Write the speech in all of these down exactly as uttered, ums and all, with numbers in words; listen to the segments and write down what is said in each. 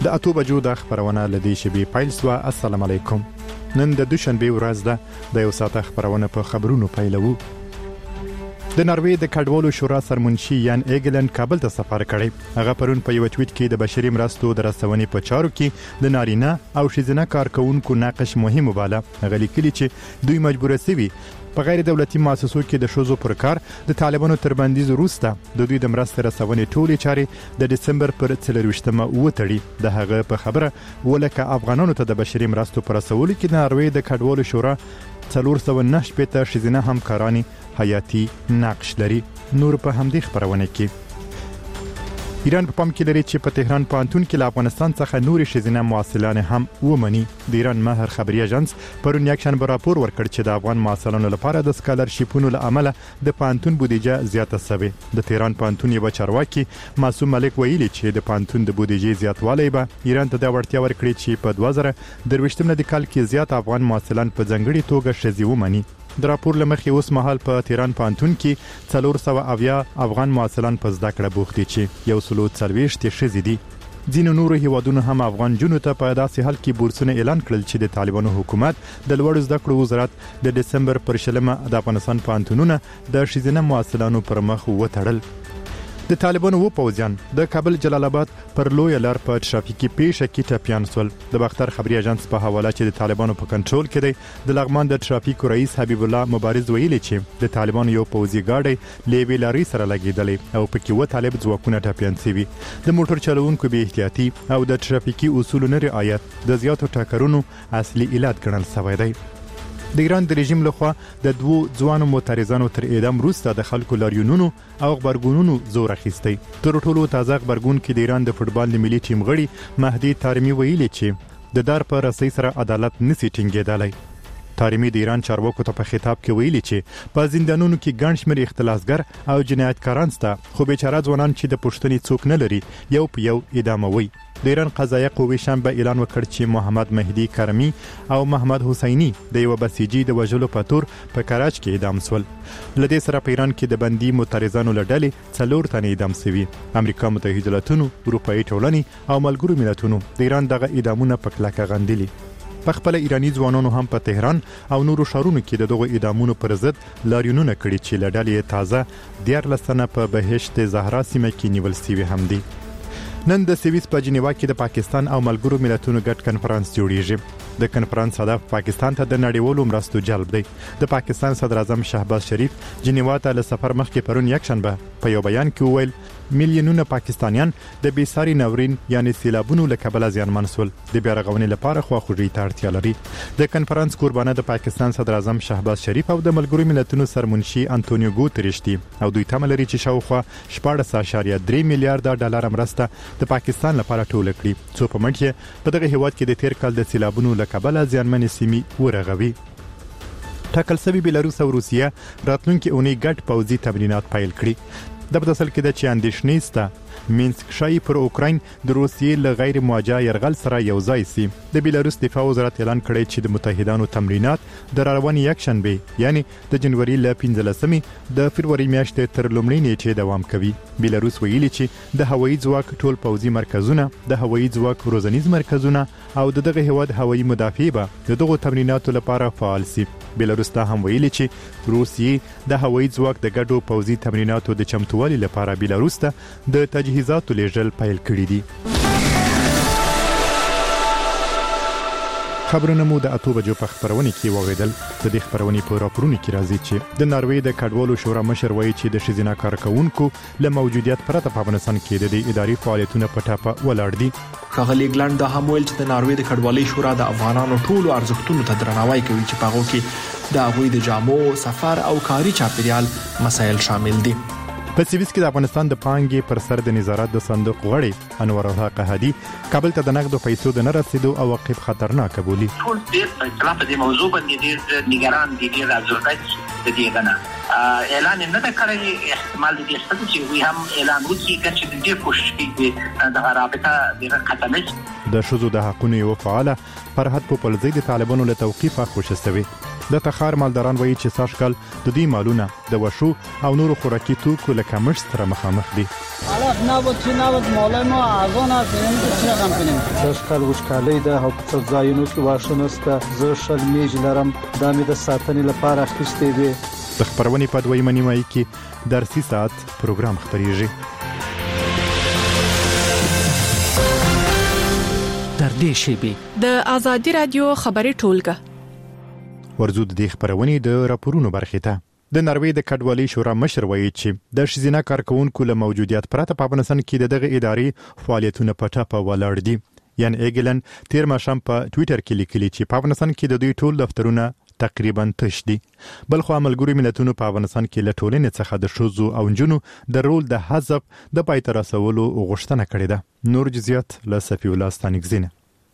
د اتو بجو د خبرونه لدی شبي پیل سوا. السلام علیکم. نن د دوشنبه ورځ ده. د یو ساعت خبرونه په خبرونو پیلوو. د ناروې د کډوالو شورا سرمنشي یان ایګلن کابل ته سفر کړی. هغه پرون په یو ټویټ کې د بشري مرستو د رسونې په چارو کې د نارینه او ښځینه کارکونکو نقش مهم وباله. هغه لیکلي چې دوی مجبور سوي په غیر دولتي مؤسسو کې د شوزو پر کار د طالبانو تر بندیز وروسته د دوی د مرستې رسونې ټولې چارې د دسمبر پر څلرویشتمه وتړي. د هغه په خبره ولکه افغانانو ته د بشري مرستو پر رسولو کې د ناروې د کډوالو شورا څلور سوه نهه شپېته ښځینه همکارانې حیاتي نقش لري. نور په همدې خبرونه کې ایران په پام کې لري چې په تهران پوهنتون کې له افغانستان څخه نورې ښځینه محصلان هم ومني. د ایران مهر خبري اژانس پرون یکشنبه راپور ورکړ چې د افغان محصلانو لپاره د سکالرشیپونو له امله د پوهنتون بودیجه زیاته شوه. د تهران پوهنتون یو چارواکي معصوم ملک ویلي چې د پوهنتون د بودیجې زیاتوالی به ایران ته د وړتیا ورکړي چې په دوه زره درویشتم کال کې زیات افغان محصلان په ځنګړي توګه ښځې ومني. د راپور لمخې اوس مهال په تهران پوهنتون کې څلور سوه اویا افغان محصلان په زده کړه بوخت دي چې یو سلو څلوېښت ښځې دي. ځینو نورو هیوادونو هم افغان جنونو ته په داسې حال کې بورسونه اعلان کړل چې د طالبانو حکومت د لوړو زده کړو وزارت د دسمبر پر شلمه د افغانستان پوهنتونونه د ښځینه محصلانو پر مخ وتړل. د طالبانو و پوځیان د کابل جلال آباد پر لوی لار په ترافیکي پیښه کې ټپیان شول. د باختر خبري اژانس په حواله چې د طالبانو په کنټرول کې دی د لغمان د ترافیکو رئیس حبیب الله مبارز ویلي چې د طالبانو یو پوځي ګاډی لیوی لاري سره لګیدلې او پکې و طالب ځواکونه ټپیان شوي. د موټر چلوونکو بې احتیاطي او د ترافیکي اصولو نه رعایت د زیاتو ټکرونو اصلي علت ګڼل شوی دی. د ایران د رژیم لخوا د دوو ځوانو معترضانو تر اعدام وروسته د خلکو لاریونونو او خبرګونونو زور اخیستی. تر ټولو تازه خبرګون کې د ایران د فوټبال د ملي ټیم غړي مهدي طارمی ویلي چې د دار په رسۍ سره عدالت نسی ټینګېدلی. طارمی د ایران چارواکو ته په خطاب کې ویلي چې په زندانونو کې ګڼ شمېر اختلاسګر او جنایتکاران شته، خو بیچاره ځوانان چې د پوښتنې څوک نه لري یو په یو اعداموي. د ایران قضایه قوې شنبه اعلان وکړ چې محمد مهدي کرمی او محمد حسینی د یو بسیجي د وژلو په تور په کراچ کې اعدام شول. لدې سره په ایران کې د بندي معترضانو له ډلې څلور تنې اعدام شوي. امریکا متحده ایالاتونو، اروپایي ټولنې او ملګرو ملتونو د ایران دغه اعدامونه په کلکه غندلي. په خپل ایرانی ځوانانو هم په تهران او نورو ښارونو کې د دغو اعدامونو پر ضد لاریونونه کړي چې له ډلې تازه دیارلس تنه په بهشت زهرا سیمه کې نیول شوي هم دي. نن د سویس په جنیوا کې د پاکستان او ملګرو ملتونو ګډ کنفرانس جوړیږي. د کنفرانس هدف پاکستان ته د نړیوالو مرستو جلب دی. د پاکستان صدر اعظم شهباز شریف جنیوا ته له سفر مخکې پرون یکشنبه په یو بیان کې وویل میلیونونه پاکستانیان د بیساري ناورین یعنی سیلابونو له کبله زیانمن شول. د بیا رغونې لپاره خواخوږۍ ته اړتیا لري. د کنفرانس قربانه د پاکستان صدر اعظم شهباز شریف او د ملګرو ملتونو سرمنشي انټونیو ګوتریش دي او دوی تمه لري چې شاوخوا شپاړس اعشاریه درې میلیارډ ډالر مرسته د پاکستان لپاره ټوله کړي، څو په منځ کې په دغه هیواد کې د تیر کال د سیلابونو له کبله زیانمنې سیمې ورغوي. ټاکل شوي بیلاروس او روسیه راتلونکي اونۍ ګډ پوځي تمرینات پیل کړي. د په اصل کې د چې اندېښنې سته مینسک ښایي پر اوکراین د روسیې له غیر موجه یرغل سره یو ځای سي. د بیلاروس دفاع وزارت اعلان کړی چې د متحدانو تمرینات د راروانې یکشنبه یعنی د جنوري له پنځلسمې د فروری میاشتې تر لومړۍ نیټې دوام کوي. بیلاروس ویلي چې د هوایي ځواک ټول پوځي مرکزونه، د هوایي ځواک روزنیز مرکزونه او د دغه هیواد هوایي مدافع به د دغو تمریناتو لپاره فعال سي. بیلاروس ته هم ویلي چې روسیې د هوایي ځواک د ګډو پوځي تمریناتو د چمتووالي لپاره بیلاروس ته د تجهیزاتو لیږل پیل کړي دي. خبرونه مو د اتو بجو په خبرونه کې واوریدل. د دې خبرونې په راپورونو کې راځي چې د ناروې د کډوالو شورا مشر وایي چې د ښځینه کارکونکو له موجودیت پرته په افغانستان کې د دې اداري فعالیتونه په ټاپه ولاړ دي. ښاغلي ګلند دا هم ویل چې د ناروې د کډوالۍ شورا د افغانانو ټولو ارزښتونو ته درناوی کوي چې په هغو کې د هغوی د جامو، سفر او کاري چاپیریال مسایل شامل دي. په سویس کې د افغانستان د پانګې پر سر د نظارت د صندوق غړی انور الله قحادي کابل ته د نقدو پیسو د نه رسیدو عواقب خطرناک بولي. ټول ډېر په اطلاع د موضوع باندې ډېر نگران دي، ډېر ازرګای د دې غنه اعلان نه دا کړی. احتمال دې شته چې وی هم اعلان وکړي چې دې کوشش کوي د رابطه د ختمش د شذو د حقونو یو فعال فرحت پوپلزی د طالبانو له توقیفه خوشستوي. د تخار مالداران وایي چې ساشکل د دې مالونه د وشو او نورو خوراکي توکو له کمښت سره مخامخ دي. حالا نبود چی نبود مالای ما ارزان است نمیدونیم چی رقم کنیم. ساشکل وشکالی ده او په ځایونو کې واښه نسته. زه شل میج لرم دا مې د ساتنې لپاره اخیستې دي. د خبرونې په دویمه نیمایي کې درسي ساعت پروګرام خپریږي. در دې شیبه د آزادي رادیو خبري ټولګه ورزو د دې خبرونې د راپورونو برخې ته. د ناروې د کډوالۍ شورا مشر وایي چې د ښځینه کارکونکو له موجودیت پرته په افغانستان کې دغه ادارې فعالیتونه په ټاپه ولاړ دي. یان ایګلن تیر ماشام په ټوئیټر کې لیکلي چې په افغانستان کې د دوی ټول دفترونه تقریبا تش دي. بل خو ملګرو ملتونو په افغانستان کې له ټولنې څخه د ښځو او نجونو د رول د حذف د پای ته رسولو غوښتنه کړې ده. نور جزئیات له صفی الله ستانکزینه.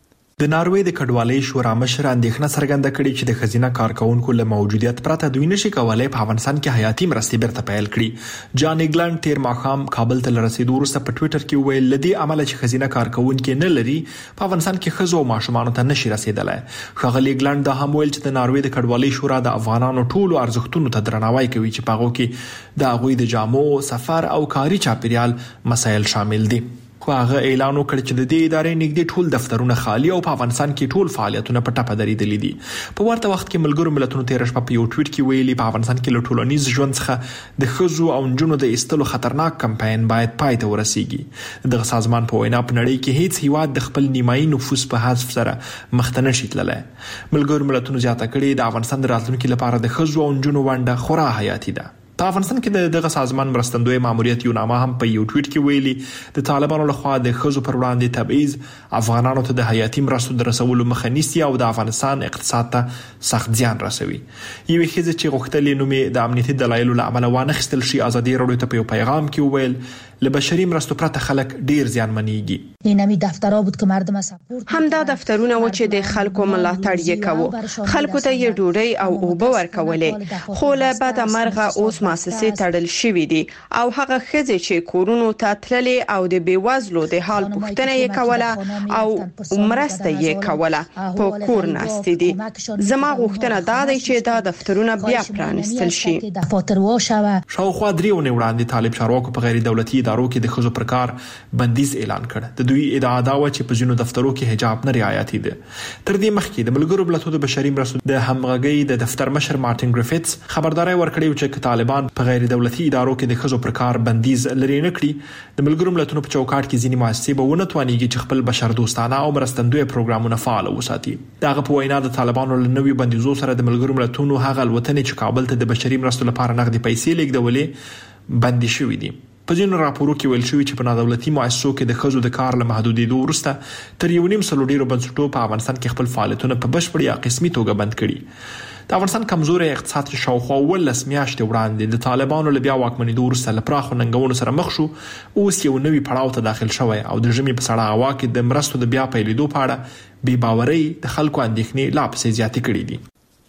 د ناروې د کډوالۍ شورا مشر اندېښنه څرګنده کړې چې د ښځینه کارکونکو له موجودیت پرته دوی نشي کولای په افغانستان کې حیاتي مرستې بیرته پیل کړي. جان ایګلند تیر ماښام کابل ته رسیدو وروسته په ټوئیټر کې ویل لدی عمله چې ښځینه کارکونکو نه لري په افغانستان کې ښځو او ماشومانو ته نشي رسیدلای. ښاغلي ایګلند دا هم ویل چې د ناروې د کډوالۍ شورا د افغانانو ټولو ارزښتونو ته درناوی کوي چې په هغه کې د هغوی د جامو، سفر او کاري چاپیریال مسایل شامل دي. خو هغه اعلان وکړ چې د دې ادارې نږدې ټول دفترونه خالی او په افغانستان کې ټول فعالیتونه په ټاپه درېدلي دي. په ورته وخت کې ملګرو ملتونو تیر شپه په یو ټویټ کې ویلي په افغانستان کې له ټولنیز ژوند څخه د ښځو او نجونو د ایستلو خطرناک کمپاین باید پای ته ورسیږي. دغه سازمان په وینا په نړۍ کې هیڅ هیواد د خپل نیمایي نفوس په حذف سره مخ ته نشي تللی. ملګرو ملتونو زیاته کړې د افغانستان د راتلونکي لپاره د ښځو او نجونو ونډه خورا حیاتي ده. په افغانستان کې دغه سازمان مرستندوی ماموریت یو نامه هم په یو ټویټ کې ویلي د طالبانو لخوا د ښځو پر وړاندې تبعیض افغانانو ته د حیاتي مرستو د رسولو مخه نیسي او د افغانستان اقتصاد ته سخت زیان رسوي. یوې ښځې چې غوښتلې نوم یې د امنیتي دلایلو له امله وانخیستل شي ازادي راډیو ته په یو پیغام کې وویل له بشري مرستو پرته خلک ډیر زیانمنېږي. اینمی دفترها بود که مردم سپورت همدا دفترونه و چې د خلکو ملاتړ یې کوو. خلکو ته یې ډوډۍ او اوبه ورکولې. خو له بده مرغه اوس مؤسسې تړل شوې دي او هغه ښځې چې کورونو ته تللې او د بیوزلو د حال پوښتنه یې کوله او مرسته یې کوله په کور ناستې دي. زما غوښتنه دا ده چې دا دفترونه بیا پرانستل شي. شاوخوا درې ونې وړاندې طالب چارواکو په غیر دولتي ادارو کې د ښځو پر کار بندیز اعلان کړ. د دوی ادعا دا و چې په ځینو دفترو کې حجاب نه رعایتي ده. تر دې مخکې د ملګرو ملتونو د بشري مرستو د همغږۍ د دفتر مشر مارټین ګریفټس خبرداري ورکړې چې طالبان په غیر دولتي ادارو کې د ښځو پر کار بندیز لري نه کړي د ملګرو ملتونو په چوکاټ کې ځینې مؤسسې به ونه توانېږي چې خپل بشر دوستانه او مرستندوی پروګرامونه فعال وساتي. دغه په وینا د طالبانو له نوي بندیزو سره د ملګرو ملتونو هغه الوتنې چې کابل ته د بشري مرستو لپاره نغدي پیسې لیږدولې بندي شوې دي. په ځینو راپورو کې ویل شوی چې په نادولتي مؤسسو کې د ښځو د کار له محدودېدو وروسته تر یو نیم سلو ډیرو بنسټونو په افغانستان کې خپل فعالیتونه په بشپړ یا قسمي توګه بند کړي. د افغانستان کمزوري اقتصاد چې شاوخوا ولس میاشتې وړاندې د طالبانو له بیا واکمنېدو وروسته له پراخو ننګونو سره مخ شو، اوس یو نوي پړاو ته داخل شوی او د ژمي په سړه هوا کې د مرستو د بیا پیلېدو په اړه بې باورۍ د خلکو اندېښنې لا پسې زیاتې کړې دي.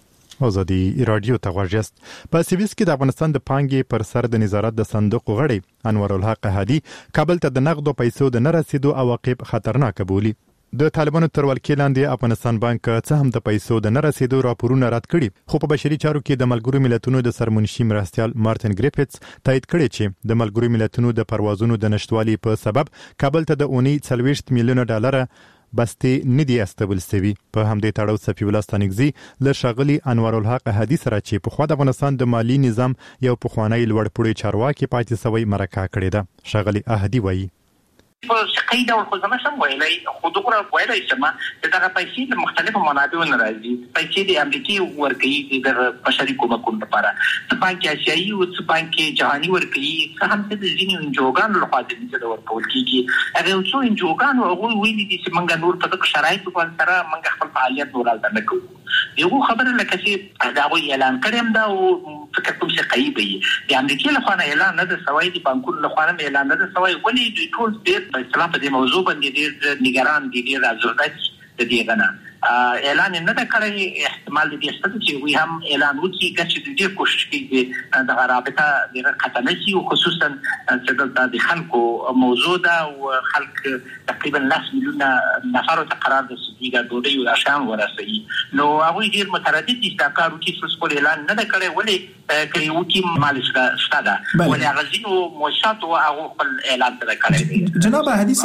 آزادي رادیو ته غوږ یاست. په سویس کې د افغانستان د پانګې پر سر د نظارت د صندوق غړی انور الحق هادي کابل ته د نقدو پیسو د نه رسیدو عواقب خطرناک بولي. د طالبانو تر ولکې لاندې افغانستان بانک څه هم د پیسو د نه رسیدو راپورونه رد کړي، خو په بشري چارو کې د ملګرو ملتونو د سرمنشي مرستیال مارټین ګریفټس تایید کړی چې د ملګرو ملتونو د پروازونو د نشټوالي په سبب کابل ته د اونۍ څلوېښت میلیونه ډالر بستې ندي استول سوي. په همدې تړاو صفی الله ستانکزی له ښاغلي انور الحق هادي سره چې په خوا د افغانستان د مالی نظام یو پخوانی لوړپوړی چارواکي پاتې سوی مرکه کړې ده. ښاغلي هادي وایي په شقي ډول خو زما سم ویلای خو دغه ویلای چې ما دغه پیسې د مختلفو منابعو نه راځي. پیسې د امریکای ورکړي د بشري کومکونو لپاره، څه بانک آسیایي او څه بانک جهاني ورکړي، څه هم د ځینې انجوګانو لخوا د دې ورکول کیږي. هغه څو انجوګانو هغه ویلي دي چې موږ نور په دغه شرایطو باندې سره موږ خپل فعالیت ورالته نه کوو. یو خبره لکه چې دا وی اعلان کړم دا او فکر کوم چې قیبي د امریکای لخوا نه اعلان نه د سوي د بانکونو لخوا نه اعلان نه د سوي ولې دوی ټول ډېر په اصطلاح په دې موضوع باندې ډېر نگران دي، ډېر راځي د دې غنا اعلان نه دا کړی احتمال دې ستاسو چې وي هم اعلان وکړي چې د دې کوشش کوي د رابطه د قطنسي او خصوصا چې د خلکو موضوع ده او خلک تقریبا لاس میلیونه نفر ته قرار د سیګا دوی او شام ورسېږي نو هغه ډیر متردد دي چې کارو کې څه کول اعلان نه کړي ولې کوي وکي مالش شته ولې غزینو موشات او هغه خپل اعلان کړی جناب حدیث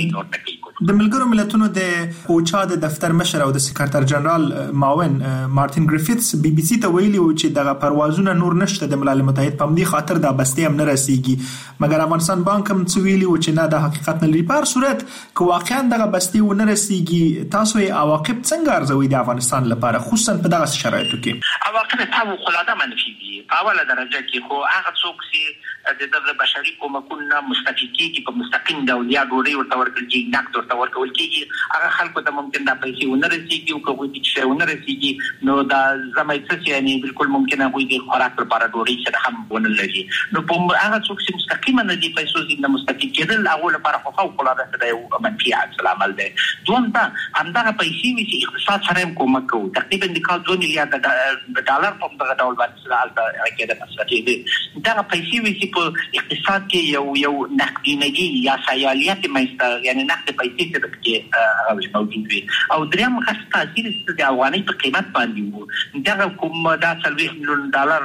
د ملګرو ملتونو د اوچا د دفتر مشر او د سکرټر جنرال معاون مارټین ګریفیتس بي بي سي ته ویلي و چې دغه پروازونه نور نشته د ملل متحد په مدي خاطر د بستي هم نه رسیږي مګر افغانستان بانک هم ویلي و چې نه د حقیقت نه لري په صورت که واقعا دغه بستي و نه رسیږي تاسو یې عواقب څنګه ارزوي د افغانستان لپاره خصوصا په دغه شرایطو کې عواقب فوق العاده منفي دي په اوله درجه کې خو هغه څوک چې د بشري کومکونو مستفیدي کې په مستقیم ډول یا ډوړي ورته ورکړي نقد ورته ورکول کېږي هغه خلکو ته ممکن د پیسې ونه رسیږي او کوم چې ونه رسیږي نو دا زمایته چې یعنی بالکل ممکنه وي د خوراک لپاره ډوړي چې هم ونه لري نو په هغه څوک چې مستقیما نه دي پیسې زینده مستفید کېدل هغه لپاره خو خو العاده د یو منفي عمل دی دوم دا همدغه پیسې چې اقتصاد سره کومک کوي تقریبا د کال دوه میلیارډ ډالر په دغه ډول باندې حالت کېده مسلې دي دا پیسې چې په اقتصاد کې یو یو نقدینګي یا سیالیت مېسته یعنی نقد پیسې څه کې موجود وي او دریم خاص تاثیر د افغاني په قیمت باندې وو دا کوم دا څلوېښت میلیون ډالر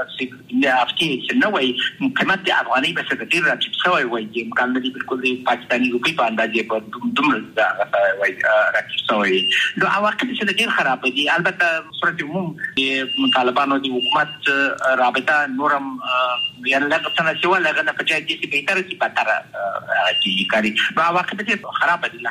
چې افتی چې نو وي قیمت د افغاني په څیر ډیر راټیټ شوی وي چې امکان لري بالکل د پاکستاني روپی په اندازې په دومره دا وي راټیټ شوی نو عواقب چې ډیر خراب دي البته صورت عموم د طالبانو د حکومت رابطه نورم یعنی لږ څه نه شو لږ نه پچای دي چې بهتر شي پاتره چې کاری نو عواقب چې خراب دي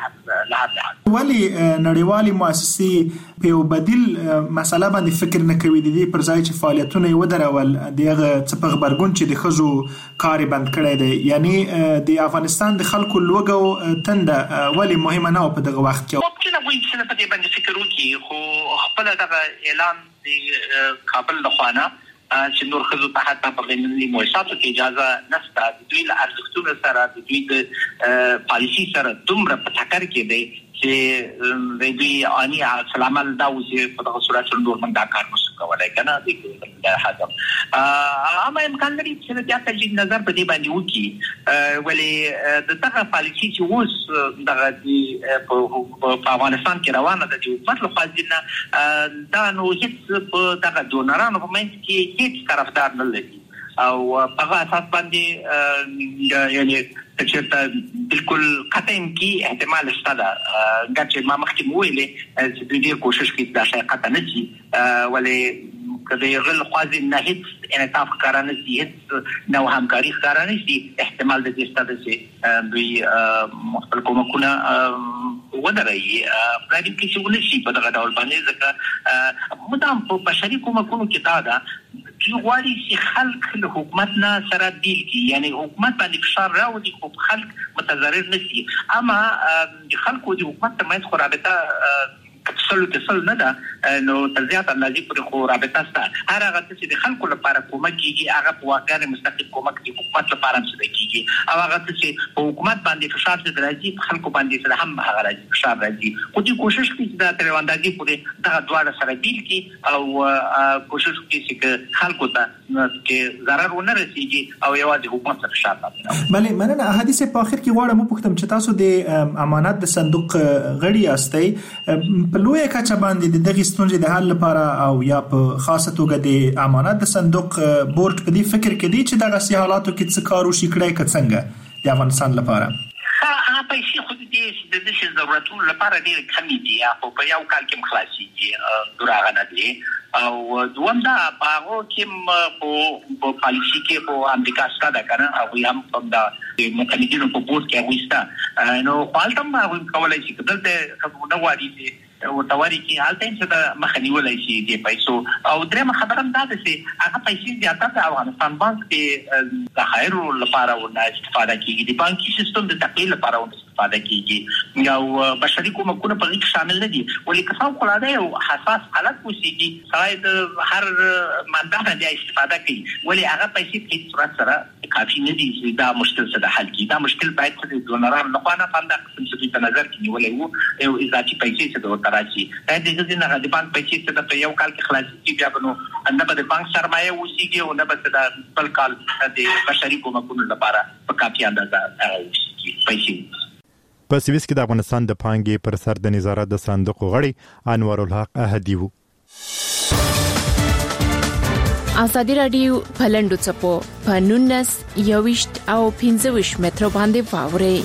له ولی نړیوالي مؤسسې په بدیل مسله باندې فکر نه کوي د دې پر ځای چې فعالیتونه یې ودرول دغه څه په خبرګون چې د خزو کار بند کړی دی یعنی د افغانستان د خلکو لوګو تنده ولی مهمه نه په دغه وخت کې ممکن وي چې په دې باندې فکر وکړي خو خپل دغه اعلان د کابل لخوانه چې نور خزو ته حتی په غنلي موسساتو کې اجازه نشته د دوی له ارزښتونو سره د دوی د پالیسي سره دومره په ټکر کې دی چې د دوی اني سلامل دا چې په دغه صورت نور من دا کار نشو کولای کنه د حاکم اما امکان لري چې د تجدید نظر په دې باندې وکړي ولی د دغه پالیسي چې اوس دغه په افغانستان کې روانه ده چې حکومت له خوا دا نو هیڅ په دغه ډونرانو په منځ کې هیڅ طرفدار نه لري او په هغه اساس باندې یعنی چې بالکل قطعاً کې احتمال شته دا چې ما مخکې ویلې چې دوی کوشش کوي دا شی قطع نه شي ولی کله غل خوازي نه هیڅ انعطاف کارانه شي هیڅ نو همکاري کارانه شي احتمال د دې ستاسو چې دوی مختلف کومکونه ودرایي په دې کې چې ونشي په دغه ډول باندې ځکه مدام په بشري کومکونو کې دا ده چې غواړي چې خلک له حکومت نه سره دیل کی یعنی حکومت باندې فشار راوړي خو خلک متضرر نشي اما د خلکو د حکومت ترمنځ خو رابطه کپسلو کسل نه ده نو تزیات اندازې پر خو رابطه سته هر هغه چې د خلکو لپاره کومک کیږي هغه په واقعي مستقیم کومک د حکومت لپاره څه کیږي او هغه چې په حکومت باندې فشار څه راځي په خلکو باندې سره هم هغه راځي فشار راځي خو دې کوشش کوي چې دا تر اندازې پورې دا دواړه سره دیل کی او کوشش کوي چې خلکو ته کې ضرر ونه رسیږي او یوازې حکومت سره فشار راځي بله مننه حدیث په اخر کې غواړم پوښتم چې تاسو د امانات د صندوق غړي یاستئ په لوی کچه باندې د دغه ستونزې د حل لپاره او یا په خاصه توګه د امانات د صندوق بورډ په دې فکر کې دی چې دغه سي حالاتو کې څه کار وشي کړای کڅنګه د افغانستان لپاره هغه پیسې خو دې د دې ضرورتونو لپاره ډېر کمې دي او په یو کال کې مخلاصيږي دراغه نه دي او دوم دا هغه کې په پالیسي کې په امریکا ستاده کنه او هم په د مکنیزم په بورډ کې وستا نو خپلتم هغه کولای شي کله ته نو وادي او تواري کې حالت چې د مخنیولای شي د پیسو او درېم خبره هم دا ده چې هغه پیسې زیاته د افغانستان بانک کې د خیر لپاره ونه استفاده کیږي د بانکي سیستم د تقویل لپاره ونه استفاده کیږي او بشري کومکونه په کې شامل نه دي ولې که څو خلاده او حساس حالت وسیږي ساید هر منبع نه استفاده کوي ولې هغه پیسې په صورت سره کافي نه دي دا مشکل سره حل کی دا مشکل باید د ډونرانو نه خانه پنده قسم په نظر کې نیولې وو او اضافي پیسې څه د تراشي دا د دې نه د بانک پیسې څه د یو کال کې خلاصي بیا بنو نه به د بانک سرمایه وسیږي او نه به د بل کال د بشري کومکونو لپاره په کافي اندازه وسیږي پیسې. په سویس کې د افغانستان د پانګې پر سر د نظارت د صندوق غړي انور الحق احدی وو. ازادي رادیو پلندو چپو پنونس یوشت او پنځوش متر باندې واوري.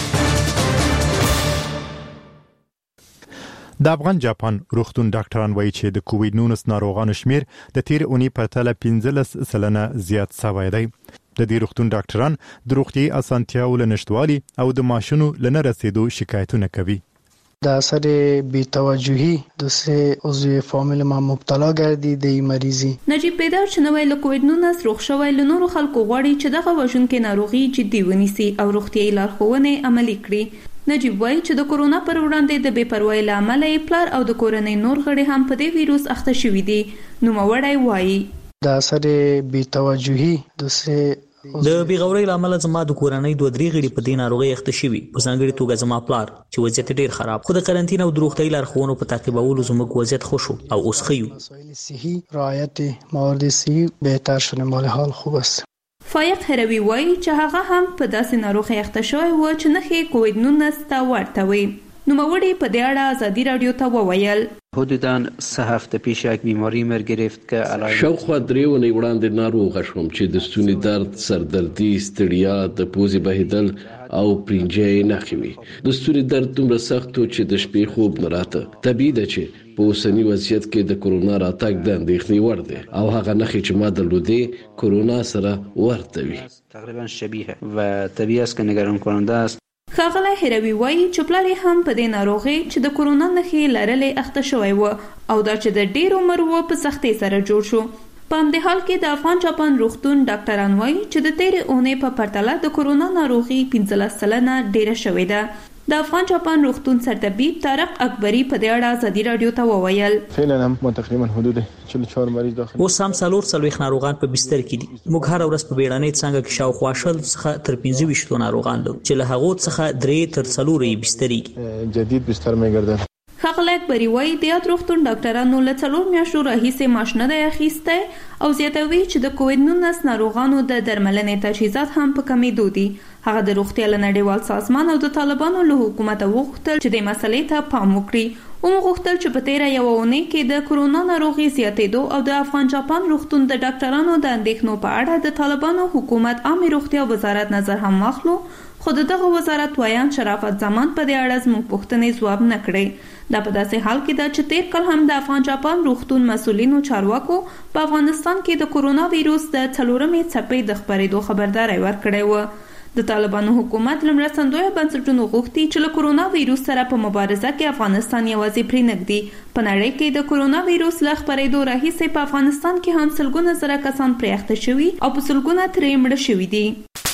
د افغان جاپان روغتون ډاکټران وایي چې د کووډ نولس ناروغانو شمیر د تیر اونۍ په پرتله پنځلس سلنه زیات شوی دی. د دې روغتون ډاکټران د روغتي اسانتیاو لنشټوالي او د ماشونو لنه رسیدو شکایتونه کوي. در اثر بی‌توجهی دوسه عضو فامیل ما مبتلا گردید این مریضی. نجیب بیدار شنوای له کووډ نولس روغ شوی له نورو خلکو غواړي چې دغه وژونکې ناروغي جدي ونیسي او روغتیايي لارښوونې عملي کړي. نجیب وایي چې د کورونا پر وړاندې د بې پروايي له امله پلار او د کورنۍ نور غړي هم په دې ویروس اخته شوي دي. نوموړی وایي در اثر بی‌توجهی دوسه د بیغورۍ لامل زما د کورنۍ دوه درې غړي په دې ناروغي اخته شوي په ځانګړي توګه زما پلار چې وضعیت ډیر خراب خو د قرنطین او د روغتیايي لارښوونو په تعقیبولو زموږ وضعیت ښه شو او اوس ښه یو. مسائل صحي رعایت موارد صحي بهتر شده مال حال خوب است. فایق هروي وایي چې هغه هم په داسې ناروغي اخته شوی و چې نښې کووډ نولس ته ورته وي. نوموړی په دې اړه ازادي رادیو ته وویل حدوداً سه هفته پیش یک بیماری مر گرفت که علائم شاوخوا درې ونې وړاندې ناروغه شوم چې د ستوني درد، سردردي، ستړیا، د پوزې بهیدل او پرنجۍ نښې وي. د ستوني درد دومره سخت و چې د شپې خوب نه راته. طبیعي ده چې په اوسني وضعیت کې د کرونا راتګ د اندېښنې وړ دی او هغه نښې چې ما درلودې کرونا سره ورته وي. تقریبا شبیه و طبیعي است که نگران کننده است. ښاغلی هروي وایي چې پلار هم په دې ناروغي چې د کرونا نښې لرلې اخته شوی و او دا چې د ډیر عمر و په سختۍ سره جوړ شو. په همدې حال کې د افغان جاپان روغتون ډاکټران وایي چې د تیرې اونۍ په پرتله د کرونا ناروغي پنځلس سلنه ډیره شوې ده. د افغان جاپان روغتون سرطبیب طارق اکبری په دې اړه ازادي رادیو ته وویل فعلا هم تقریبا حدود چهل و چهار مریض داخل اوس هم څلور څلوېښت ناروغان په بستر کې دي. موږ هر ورځ په بیړنۍ څانګه کې شاوخوا شل څخه تر پنځه ویشت ناروغان لرو چې له هغو څخه درې تر څلور یې بستري جدید بستر می‌گردد. ښاغلی اکبري وایي د یاد روغتون ډاکټرانو له څلور میاشتو راهیسې معاش نه دی اخیستی او زیاتوي چې د کووډ نولس ناروغانو د درملنې تجهیزات هم په کمیدو دي. هغه د روغتیا له نړیوال سازمان او د طالبانو له حکومته وغوښتل چې د مسلې ته پام وکړي. ومغوښتل چې په تیره یوه اونۍ کې د کرونا ناروغي زیاتېدو او د افغان جاپان روغتون د ډاکټرانو د اندېښنو په اړه د طالبانو حکومت عامې روغتیا وزارت نظر هم واخلو خو دغه وزارت وایان شرافت زمان په دې اړه زموږ پوښتنې ځواب نه کړې. دا په داسې حال کې ده چې تیر کال هم د افغان جاپان روغتون مسؤلینو چارواکو په افغانستان کې د کرونا ویروس د څلورمې څپې د خپرېدو خبرداری ورکړی و. د طالبانو حکومت له مرستندویه بنسټونو غوښتي چې له کرونا ویروس سره په مبارزه کې افغانستان یوازې پرې نږدي. په نړۍ کې د کرونا ویروس له خپرېدو راهیسې په افغانستان کې هم سلګونه زره کسان پرې اخته شوي او په سلګونه ترې مړه شوي دي.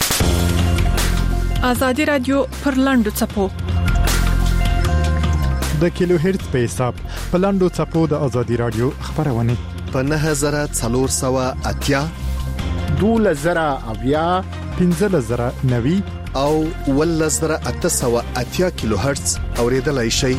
ازادي رادیو پر لاندو چپو د کیلو هرتز په حساب په لاندو چپو د ازادي رادیو خبرونه په نه زره څلور سوه اتیا دوله زره اویا پنځه زره نوي او ول زره اته سوه اتیا کیلو هرتز اوریدلای شي.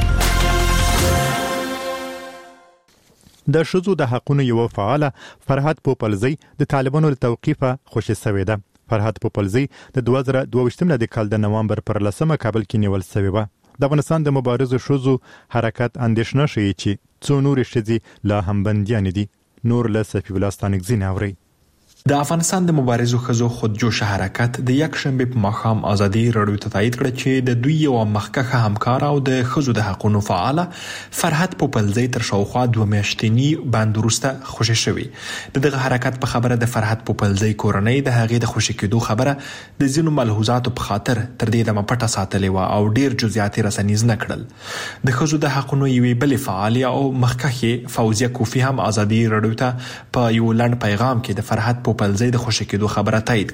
د شذو د حقونو یو فعال فرحت پوپلزی د طالبانو له توقيفه خوشی شوی ده. فرحت پوپلزی د دوه زره دوه ویشتم د کال د نوامبر پر لسمه کابل کې نیول شوی و. د افغانستان د مبارزو شذو حرکت اندیشنه شي چې څو نور شذي لا هم بنديان دي. نور له صفی الله ستانګزین اوري. د افغانستان د مبارزو خزو خودجوش حرکت د یک شنبه په ماښام ازادي رادیو ته تایید کړ چې د دوی یو مخکخه همکار او د خزو د حقوقو فعال فرحت پوپلزی تر شاوخوا دوه میاشتنی باندې وروسته خوشی شوی. دغه حرکت په خبره د فرحت پوپلزی کورنۍ د هغې د خوشی کېدو خبره د ځینو ملحوظاتو په خاطر تر دې دمه پټه ساتلې و او ډیر جزئیات رسنیز نه کړل. د خزو د حقوقو یوې بلې فعال او مخکخه فوزیه کوفی هم ازادي رادیو ته په یو لنډ پیغام کې د فرحت پوپلزی د خوشی کېدو خبره تایید کړه.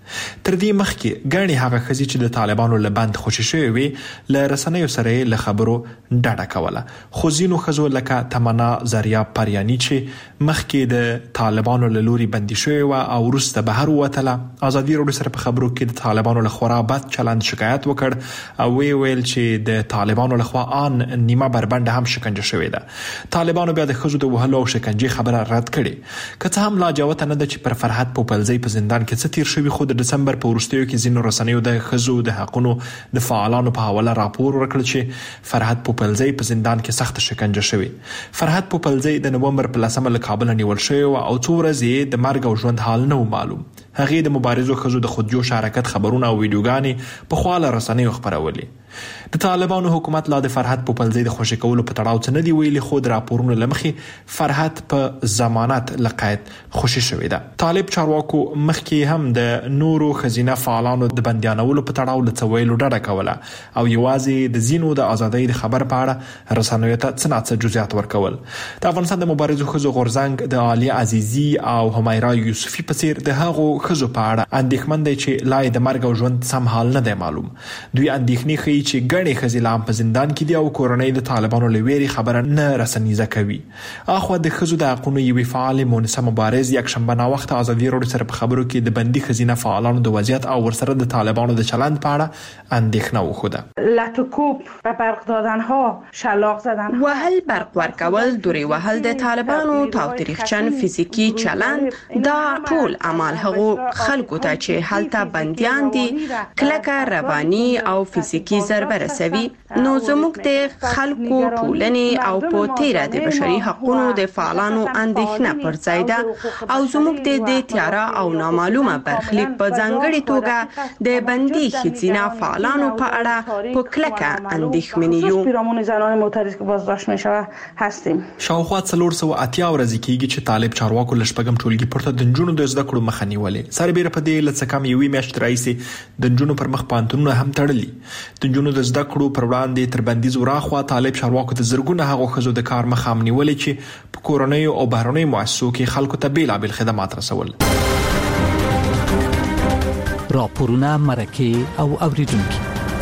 تر دې مخکې ګڼې هغه ښځې چې د طالبانو له بند خوشي شوې وې له رسنیو سره یې له خبرو ډډه کوله. خو ځینو ښځو لکه تمنا زریا پریاني چې مخکې د طالبانو له لوري بندي شوې وه او وروسته بهر ووتله، ازادي راډیو سره په خبرو کې د طالبانو له خورا بد چلند شکایت وکړ او وی ویل چې د طالبانو له خوا ان نیمه بربنده هم شکنجه شوې ده. طالبانو بیا د ښځو د وهلو او شکنجې خبره رد کړې. که څه هم لا جوته نه ده چې پر فرحت پوپلزی په زندان کې څه تیر شوي، خو د دسمبر په وروستیو کې ځینو رسنیو د ښځو د حقونو د فعالانو په حواله راپور ورکړ چې فرحت پوپلزی په زندان کې سخت شکنجه شوی. فرحت پوپلزی د نومبر په لسمه له کابل نیول شوی او څو ورځې د مرګ او ژوند حال نه معلوم. هغې د مبارزو ښځو د خودجوش حرکت خبرونه او ویډیوګانې په خواله رسنیو خپرولې. د طالبانو حکومت لا د فرحت پوپلزی د خوشي کولو په تړاو څه نه دی ویلي، خو د راپورونو له مخې فرحت په ضمانت له قید خوشي شوې ده. طالب چارواکو مخکې هم د نورو ښځینه فعالانو د بندیانولو په تړاو له څه ویلو ډډه کوله او یوازې د ځینو د ازادۍ د خبر په اړه رسنیو ته څه ناڅه جزئیات ورکول. د افغانستان د مبارزو ښځو غورځنګ د عالیه عزیزي او همیرا یوسفي په څیر د هغو ښځو په اړه اندېښمن دی چې لا د مرګ او ژوند سم حال نه دی معلوم. دوی اندېښنې ښیي چې ګڼې ښځې لا هم په زندان کې دي او کورنۍ د طالبانو له ویرې خبره نه رسنیزه کوي. اخوا د ښځو د حقونو یوې فعالې مونسه مبارز یکشنبه ناوخته ازادي راډیو سره په خبرو کې د بندي ښځینه فعالانو د وضعیت او ورسره د طالبانو د چلند په اړه اندېښنه وښوده. لاتوکوب و برق دادن ها، شلاق زدن، وهل، برق ورکول، دوری وهل د طالبانو تاوتریخچن فیزیکی چلند دا ټول اعمال هغو خلکو ته چې هلته بندیان دي کلکه رواني او فیزیکی ضربه رسوي. نو زموږ د خلکو ټولنې او په تیره د بشري حقوقو د فعالانو اندېښنه پر ځای ده او زموږ د دې تیاره او نامعلومه برخلیک په ځانګړي توګه د بندي ښځینه فعالانو په اړه په کلکه اندېښمن یو. پیرامون زنان معترض که بازداشت می‌شود هستیم. شاوخوا څلور سوه اتیا ورځې کېږي چې طالب چارواکو له شپږم ټولګي پورته د نجونو د زده کړو مخه نیولې. سربیره په دې له څه کم یوې میاشتې راهیسې د نجونو پر مخ پوهنتونونه هم تړلي. د نجونو د زده کړو پر وړاندې تر بندیز وراخوا طالب چارواکو د زرګونه هغو ښځو د کار مخه هم نیولې چې په کورنیو او بهرنیو مؤسسو کې خلکو ته بېلابېل خدمات رسول. راپورونه، مرکې او اوریدونکي.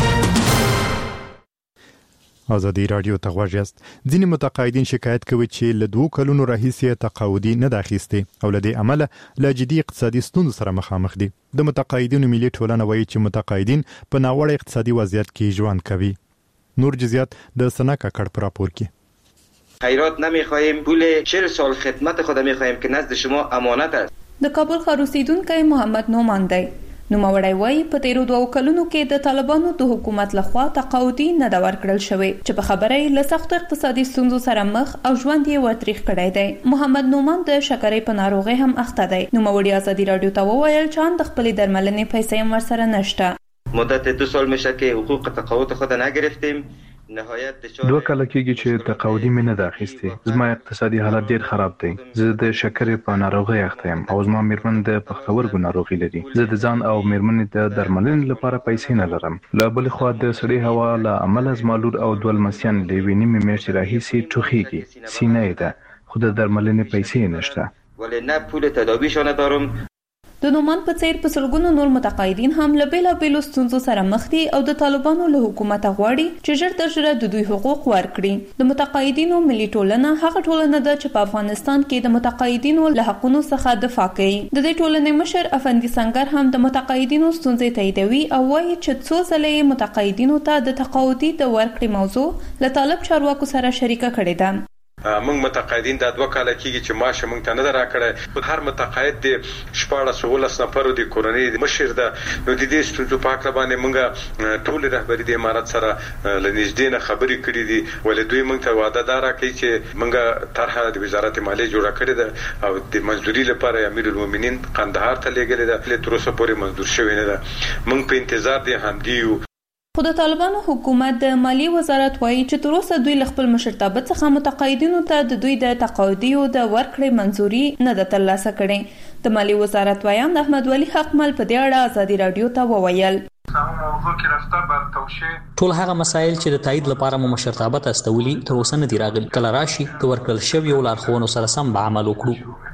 ازادي راډیو ته غوږ یاست. ځینې متقاعدین شکایت کوي چې له دوه کلونو راهیسې تقاعدي نه ده اخیستې او له دې امله له جدي اقتصادي ستونزو سره مخامخ دي. د متقاعدینو ملي ټولنه وایي چې متقاعدین په ناوړه اقتصادي وضعیت کې ژوند کوي. نور جزئیات د سنا کاکړ پر راپور کې. خیرات نمیخواهیم، پول چهل سال خدمت خود میخواهیم که نزد شما امانت است. د کابل ښار اوسیدونکی محمد نومان دی. نوموړی وایي په تیرو دوو کلونو کې د طالبانو د حکومت لخوا تقاعدي نه ده ورکړل شوی چې په خبره یې له سختو اقتصادي ستونزو سره مخ او ژوند یې ورتریخ کړی دی. محمد نومان د شکرې په ناروغۍ هم اخته دی. نوموړي ازادي راډیو ته وویل چې ان د خپلې درملنې پیسې هم ورسره نشته. مدت دو سال میشه که حقوق تقاعد خود نگرفتیم. دوه کاله کېږي چې تقاعدي مې نه ده اخیستې. زما اقتصادي حالت ډېر خراب دی. زه د شکرې په ناروغۍ اخته یم او زما میرمن د پښتورګو ناروغي لري. زه د ځان او میرمنې د درملنې لپاره پیسې نه لرم. له بلې خوا د سړې هوا له امله زما لور او دوه لمسیان له یوې نیمې میاشتې راهیسې ټوخیږي. سینه یې ده خو د درملنې پیسې یې نشته. ولی نه پول تداویشانه دارم. د نومان په څیر په سلګونو نور متقاعدین هم له بیلابېلو ستونزو سره مخ دي او د طالبانو له حکومت غواړي چې ژر تر ژره د دوی حقوق ورکړي. د متقاعدینو ملي ټولنه هغه ټولنه ده چې په افغانستان کې د متقاعدینو له حقوقو څخه دفاع کوي. د دې ټولنې مشر افندي سنگر هم د متقاعدینو ستونزې تاییدوي او وایي چې څو ځله متقاعدینو ته د تقاعدي د ورکړې موضوع له طالب چارواکو سره شریکه کړې ده. موږ متقاعدین د دوه کاله کېږي چې معاش موږ ته نه راکړی. هر متقاعد د شپاړس اوولس نفرو د کورنۍ مشر ده. نو د دې ستونزو په هکله باندې موږ ټول رهبري د امارت سره له نږدې نه خبرې کړې دي. ولې دوی موږ ته وعده دا راکوي چې موږ طرحه د وزارت مالیې جوړه کړې ده او د منظوري لپاره امیر المؤمنین قندهار ته لېږلې ده. تر اوسه پورې منظور شوې نه ده. موږ په انتظار دي همدې یو. خو د طالبانو حکومت د مالی وزارت وایي چې تر اوسه دوی له خپل مشرتابه څخه متقاعدینو ته د دوی د تقاعدیو د ورکړې منظوري نه ده ترلاسه کړې. د مالی وزارت وایي احمد ولی حقمل په دې اړه ازادي راډیو ته وویل. ټول هغه مسایل چې د تایید لپاره مو مشرتابه ته استولي تر اوسه نه دي راغلي. کله راشي که ورکړل شوي یو لارښوونو سره سم به عمل وکړو.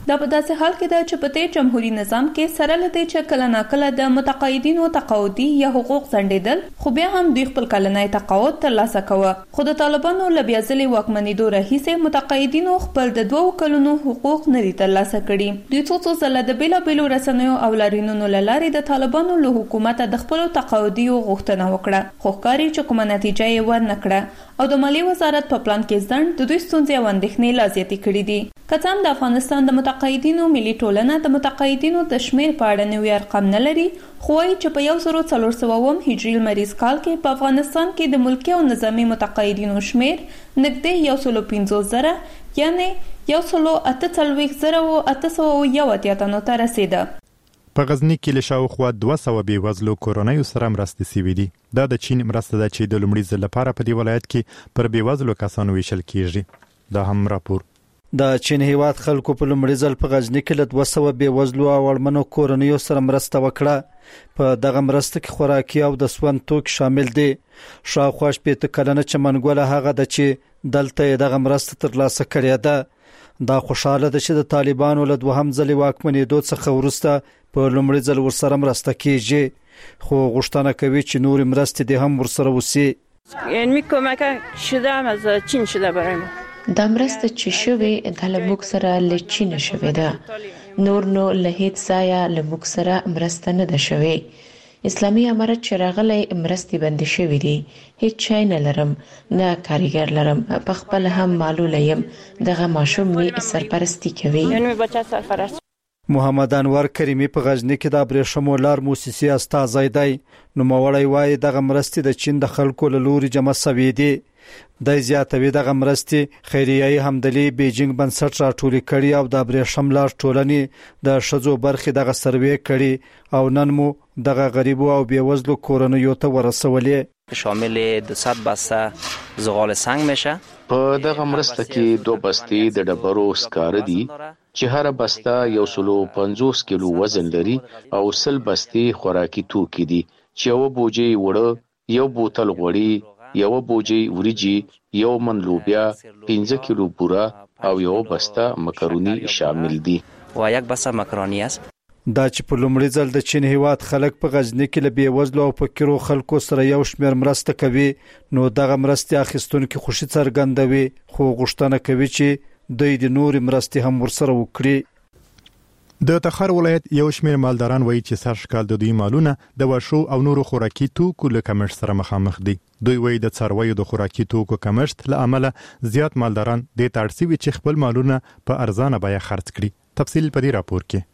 دا په داسې حال کې ده چې په دې جمهوریت نظام کې سره لته چې کله ناکله د متقاعدینو تقاعدي یا حقوق ځنډیدل خو بیا هم دوی خپل کلنۍ تقاعد ترلاسه کوه. خو د طالبانو له بیا ځلې واکمنېدو راهیسې متقاعدینو خپل د دوو کلونو حقوق نه دي ترلاسه کړي. دوی څو څو ځله د بېلابېلو رسنیو او لاریونونو له لارې د طالبانو له حکومته د خپلو تقاعدیو غوښتنه وکړه، خو ښکاري چې کومه نتیجه یې ورنه کړه او د مالیې وزارت په پلان کې ځنډ د دوی ستونزې او اندېښنې لا زیاتې کړي دي. که څه هم د افغانستان د متقاعدینو ملي ټولنه د متقاعدینو د شمېر په اړه نوي ارقام نه لري، خو وایي چې په یو زر څلور سوه اووم هجري لمریز کال کې په افغانستان کې د ملکي او نظامي متقاعدینو شمېر نږدې یو سلو پنځوس زره یعنې یو سلو اته څلوېښت زره او اته سوه یو اتیا تنو ته رسېده. په غزني کې له شاوخوا دوه سوه بېوزلو کورنیو سره مرستې شوې دي. دا د چین مرسته ده چې د لومړي ځل لپاره په دې ولایت کې پر بېوزلو کسانو ویشل کیږي. دا هم راپور. د چین هیواد خلکو په لومړي ځل په غزني کې له دوه سوه بېوزلو او اړمنو کورنیو سره مرسته وکړه. په دغه مرسته کې خوراکي او د سون توکي شامل دي. شاوخوا شپېته کلنه چمنګوله هغه ده چې دلته یې دغه مرسته ترلاسه کړې ده. دا خوشاله ده چې د طالبانو له دوهم ځل واکمنېدو څخه وروسته په لومړي ځل ورسره مرسته کیږي، خو غوښتنه کوي چې نور مرستې دې هم ورسره وسی. یعنی کمک شده هم از چین شده برای ما. دا مرسته چې شوې د له موږ سره له چین شوې ده، نور نو له هیڅ ځایه له موږ سره مرسته نه ده شوې. اسلامي امارت چې راغلی مرستې بندې شوې دي، هیڅ شی نه لرم، نه کاریګر لرم، په خپل هم معلوله یم، دغه ماشوم مې سرپرستی کوي. یعنی بچه سرپرست. محمد انور کریمی په غزنی کې د ابریشمو لار موسسې استازی دی. نوموړی وایي دغه مرستې د چین د خلکو له لوري جمع شوې دي. د زیاتوي دغه مرستې خیریه همدلی بیجینګ بنسټ راټولې کړي او د ابریشم لار ټولنې د شذو برخې دغه سروې کړي او نن مو دغه غریبو او بیوزلو کورنیو ته ورسولې. شامل دویست بسته زغال سنگ میشه. په دغه مرسته کې دوه بستې د ډبرو سکاره دي چې هر بسته یو سلو پنځوس کیلو وزن لري او سل بستې خوراکي توکي دي چې یو بوجي وړه، یو بوتل غوړي، یو بوجي وریجی، یو من لوبیا، پنځه کیلو بوره او یو بسته مکرونی شامل دي. و یک بسته مکرونی است. دا چې په لومړي ځل د چین هیواد خلک په غزنی کې له بېوزلو او فقیرو خلکو سره یو شمېر مرسته کوي، نو دغه مرستې اخیستونکي خوشي څرګندوي، خو غوښتنه کوي چې دوی د نور مرستې هم ورسره وکړي. د تخار ولایت یو شمېر مالداران وایي چې سږ کال د دوی مالونه د وښو او نورو خوراکي توکو له کمښت سره مخامخ دي. دوی وایي د څارویو د خوراکي توکو کمښت له امله زیات مالداران دې ته اړ شوي چې خپل مالونه په ارزانه بیه خرڅ کړي. تفصیل په دې راپور کې.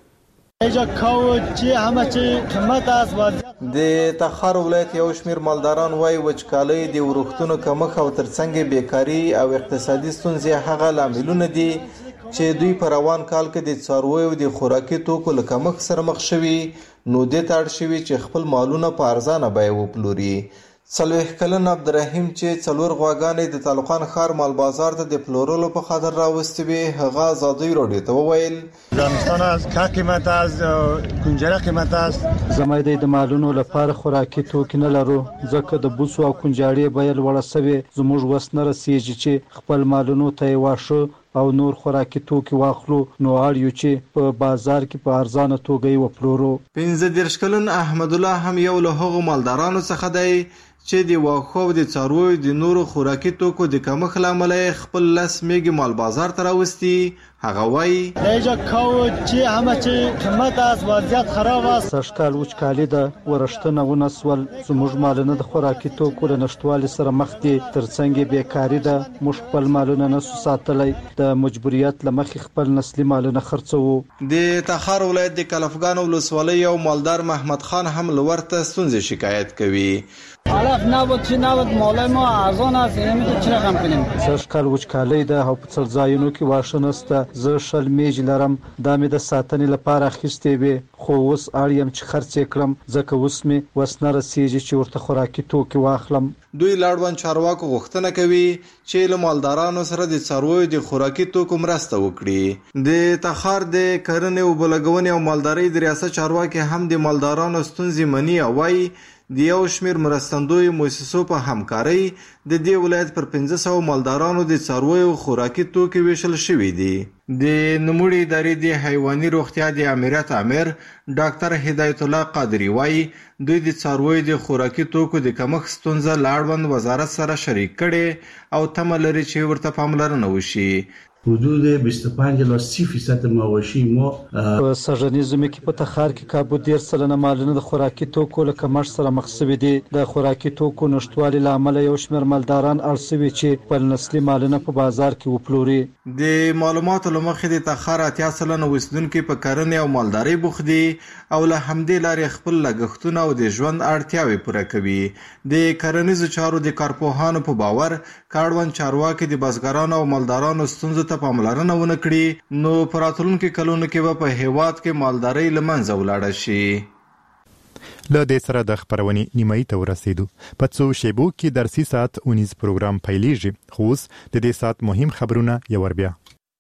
د تخار ولایت یو شمېر مالداران وایي وچکالۍ د ورښتونو کمښت او ترڅنګ بیکاري او اقتصادي ستونزې هغه لاملونه دي چې دوی په روان کال کې د څارویو د خوراکي توکو له کمښت سره مخ شوي، نو دې ته اړ شوي چې خپل مالونه په ارزانه بیه وپلوري. څلوېښت کلن عبدالرحیم چې څلور غواګانې د تعلقان ښار مال بازار ته د پلورلو په خاطر راوستې وې، هغه ازادۍ راډیو ته وویل زمستان است، که قیمت است، کنجره قیمت است. زموږ د مالونو لپاره خوراکي توکي نه لرو، ځکه د بوسو او کنجاړې بیه لوړه شوې، زموږ وس نه رسیږي چې خپل مالونو ته یې واښه او نور خوراکي توکي واخلو، نو اړ یو چې په بازار کې په ارزانه توګه یې وپلورو. پنځه دېرش کلن احمد الله هم یو له هغو مالدارانو څخه دی چې د واښو او د څارویو د نورو خوراکي توکو د کمښت له امله خپل لس میږي مال بازار ته راوستي. هغه وایي اینجا کاو چې همه چې قیمت است وضعیت خراب است. سږ کال وچکالي ده، ورښتونه ونه سول، زموږ مالونه د خوراکي توکو له نشتوالي سره مخ دي، ترڅنګ یې بیکاري ده، موږ خپل مالونه نسو ساتلی، د مجبوریت له مخې خپل نسلي مالونه خرڅوو. د تخار ولایت د کلفګان ولسوالۍ یو مالدار محمد خان هم له ورته ستونزې شکایت کوي. علف نبود چی نبود مالای ما ارزان است، نمیدونم چی رقم کنیم. سږ کال وچکالۍ ده او په څل ځایونو کې واښه نشته. زه شل میږي لرم، دا مې د ساتنې لپاره اخیستې وې، خو اوس اړ یم چې خرڅ یې کړم، ځکه اوس مې وس نه رسیږي چې ورته خوراکي توکي واخلم. دوی لاړوند چارواکو غوښتنه کوي چې له مالدارانو سره د څارویو د خوراکي توکو مرسته وکړي. د تخار د کرنې او بلګونې او مالدارۍ د ریاست چارواکي هم د مالدارانو ستونزې مني او وایي د یو شمېر مرستندوی مؤسسو په همکارۍ د دې ولایت پر پنځه سوه مالدارانو د څارویو خوراکي توکي ویشل شوي دي. د نوموړي ادارې د حیواني روغتیا د امریت امیر ډاکټر هدایت الله قادری وایي دوی د څارویو د خوراکي توکو د کمښت ستونزه له اړوند وزارت سره شریک کړې او تمه لري چې ورته پاملرنه وشي. حدود بیست و پنج الی سی فیصد مواشی ما په سږنیز ځمکې په تخار کې کابو ډېر سلنه مالونه د خوراکي توکو له کمښت سره مخ شوي دي. د خوراکي توکو نشتوالي له امله یو شمېر مالداران اړ شوي چې خپل نسلي مالونه په بازار کې وپلوري. د معلوماتو له مخې د تخار اتیا سلنه اوسېدونکي په کرنې او مالدارۍ بوخت دي او له همدې لارې خپل لګښتونه او د ژوند اړتیاوې پوره کوي. د کرنیزو چارو د کارپوهانو په باور که اړوند چارواکي د بزګرانو او مالدارانو ستونزو ته پاملرنه ونه کړي نو په راتلونکو کلونو کې به په هیواد کې مالدارۍ له منځه ولاړه شي. له دې سره د خبرونې نیمایي ته ورسېدو. په څو شیبو کې درسي ساعت اونیز پروګرام پیلېږي خو اوس د دې ساعت مهم خبرونه یو ور بیا.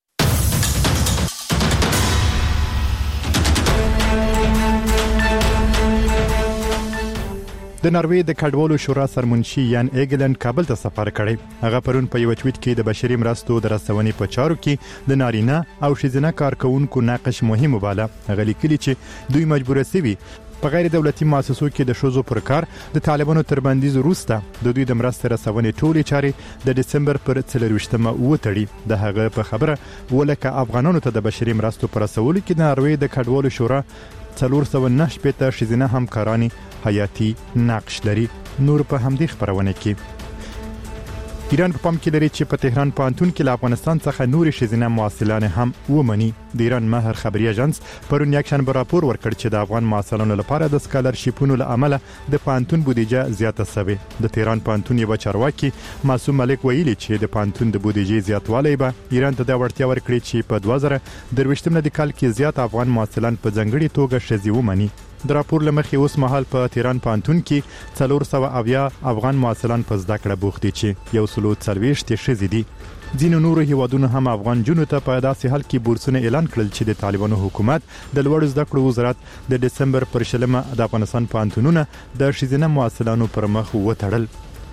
د ناروې د کډوالو شورا سرمنشي یان ایګلند کابل ته سفر کړی. هغه پرون په یو ټویټ کې د بشري مرستو د رسونې په چارو کې د نارینه او ښځینه کارکونکو نقش مهم وباله. هغه لیکلي چې دوی مجبور سوي په غیر دولتي مؤسسو کې د ښځو پر کار د طالبانو تر بندیز وروسته د دوی د مرستې رسونې ټولې چارې د دسمبر پر څلرویشتمه وتړي. د هغه په خبره ولکه افغانانو ته د بشري مرستو پر رسولو کې د ناروې د کډوالو شورا څلور سوه نهه شپېته ښځینه همکارانې حیاتي نقش لري. نور په همدې خبرونه کې ایران په پام کې لري چې په تهران پوهنتون کې له افغانستان څخه نورې ښځینه محصلانې هم ومني. د ایران مهر خبري اژانس پرون یکشنبه راپور ورکړ چې د افغان محصلانو لپاره د سکالرشیپونو له امله د پوهنتون بودیجه زیاته شوې. د تهران پوهنتون یو چارواکي معصوم ملک ویلي چې د پوهنتون د بودیجې زیاتوالی به ایران ته د وړتیا ورکړي چې په دوه زره درویشتم کال کې زیات افغان محصلان په ځانګړي توګه ښځې ومني. د راپور لمخې اوس مهال په تهران پوهنتون کې څلور سوه اویا افغان محصلان په زده کړه بوخت دي چې یو سلو څلوېښت ښځې دي. ځینو نورو هیوادونو هم افغان جنونو ته په داسې حال کې بورسونه اعلان کړل چې د طالبانو حکومت د لوړو زده کړو وزارت د دسمبر پر شلمه د افغانستان پوهنتونونه د ښځینه محصلانو پر مخ وتړل.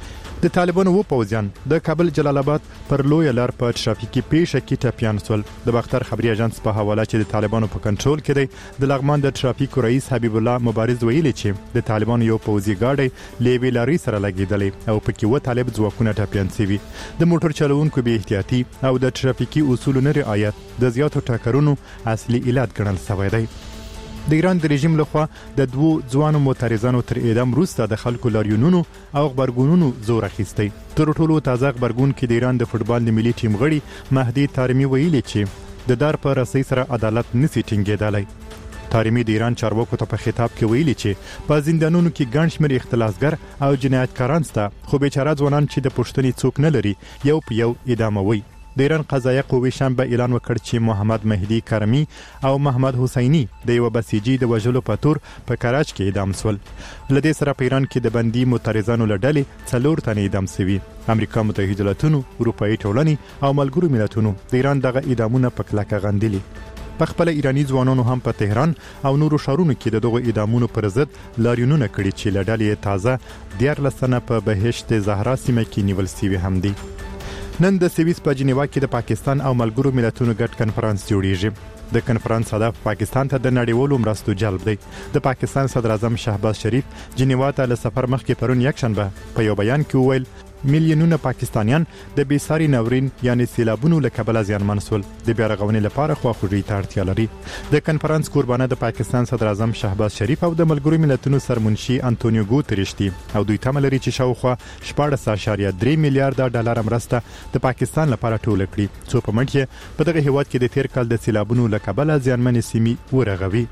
د طالبانو و پوځیان د کابل جلال آباد پر لوی لار په ترافیکي پیښه کې ټپیان شول. د باختر خبري اژانس په حواله چې د طالبانو په کنټرول کې دی د لغمان د ترافیکو رئیس حبیب الله مبارز ویلي چې د طالبانو یو پوځي ګاډی له یوې لارې سره لګېدلی او پکې و طالب ځواکونه ټپیان شوي. د موټر چلوونکو بې احتیاطي او د ترافیکي اصولو نه رعایت د زیاتو ټکرونو اصلي علت ګڼل شوی دی. د ایران د رژیم لخوا د دوو ځوانو معترضانو تر اعدام وروسته د خلکو لاریونونو او خبرګونونو زور اخیستی. تر ټولو تازه خبرګون کې د ایران د فوټبال د ملي ټیم غړي مهدي طارمی ویلي چې د دار په رسۍ سره عدالت نسی ټینګېدلی. طارمی د ایران چارواکو ته په خطاب کې ویلي چې په زندانونو کې ګڼ شمېر اختلاسګر او جنایتکاران شته خو بیچاره ځوانان چې د پوښتنې څوک نه لري یو په یو اعداموي. د ایران قضایه قوې شنبه اعلان وکړ چې محمد مهدي کرمی او محمد حسینی د یو بسیجي د وژلو په تور په کراچ کې اعدام شول. لدې سره په ایران کې د بندي معترضانو له ډلې څلور تنې اعدام شوي. امریکا متحده ایالاتونو، اروپایي ټولنې او ملګرو ملتونو د ایران دغه اعدامونه په کلکه غندلي. په خپل ایرانی ځوانانو هم په تهران او نورو ښارونو کې د دغو اعدامونو پر ضد لاریونونه کړي چې له ډلې تازه دیارلس تنه په بهشت زهرا سیمه کې نیول شوي هم دي. نن د سویس په جنیوا کې د پاکستان او ملګرو ملتونو ګډ کنفرانس جوړیږي. د کنفرانس هدف پاکستان ته د نړیوالو مرستو جلب دی. د پاکستان صدر اعظم شهباز شریف جنیوا ته له سفر مخکې پرون یکشنبه په یو بیان کې وویل میلیونونه پاکستانیان د بیساري ناورین یعنی سیلابونو له کبله زیانمن شول. د بیا رغونې لپاره خواخوږۍ ته اړتیا لري. د کنفرانس قربانه د پاکستان صدر اعظم شهباز شریف او د ملګرو ملتونو سرمنشي انټونیو ګوتریش دي او دوی تمه لري چې شاوخوا شپاړس اعشاریه درې میلیارډ ډالر مرسته د پاکستان لپاره ټوله کړي څو په منځ کې په دغه هیواد کې د تیر کال د سیلابونو له کبله زیانمنې سیمې ورغوي.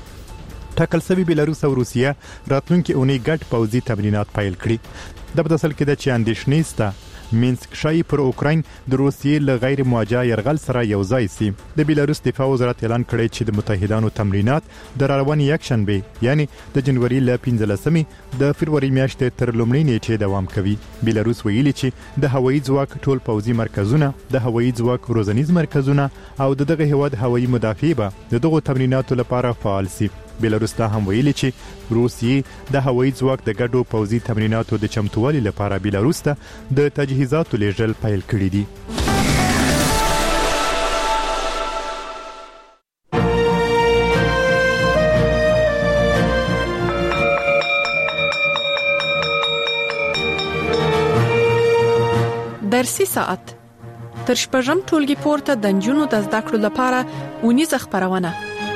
ټاکل شوی بیلاروس او روسیه راتلونکي اونۍ ګډ پوځي تمرینات پیل کړي. د بدسل کې د چې اندېښنې سته مینسک شای پر اوکراین د روسیې له غیر مواجه يرغل سره یو ځای سي. د بیلاروس دفاع وزارت اعلان کړی چې د متحدانو تمرینات د رواني یکشنبه یعنی د جنوري ل پنځلسمې د فروری میاشتې تر لومړۍ نیټې دوام کوي. بیلاروس ویلي چې د هوایي ځواک ټول پوځي مرکزونه، د هوایي ځواک روزنیز مرکزونه او دغه هواد هوایي مدافع به د دغه تمریناتو لپاره فعال سي. بیلاروس ته هم ویلي چې روسیې د هوایي ځواک د ګډو پوځي تمریناتو د چمتووالي لپاره بیلاروس ته د تجهیزاتو لیږل پیل کړي دي. درسي ساعت تر شپږم ټولګي پورته د نجونو د زده کړو لپاره ونیزه خبرونه.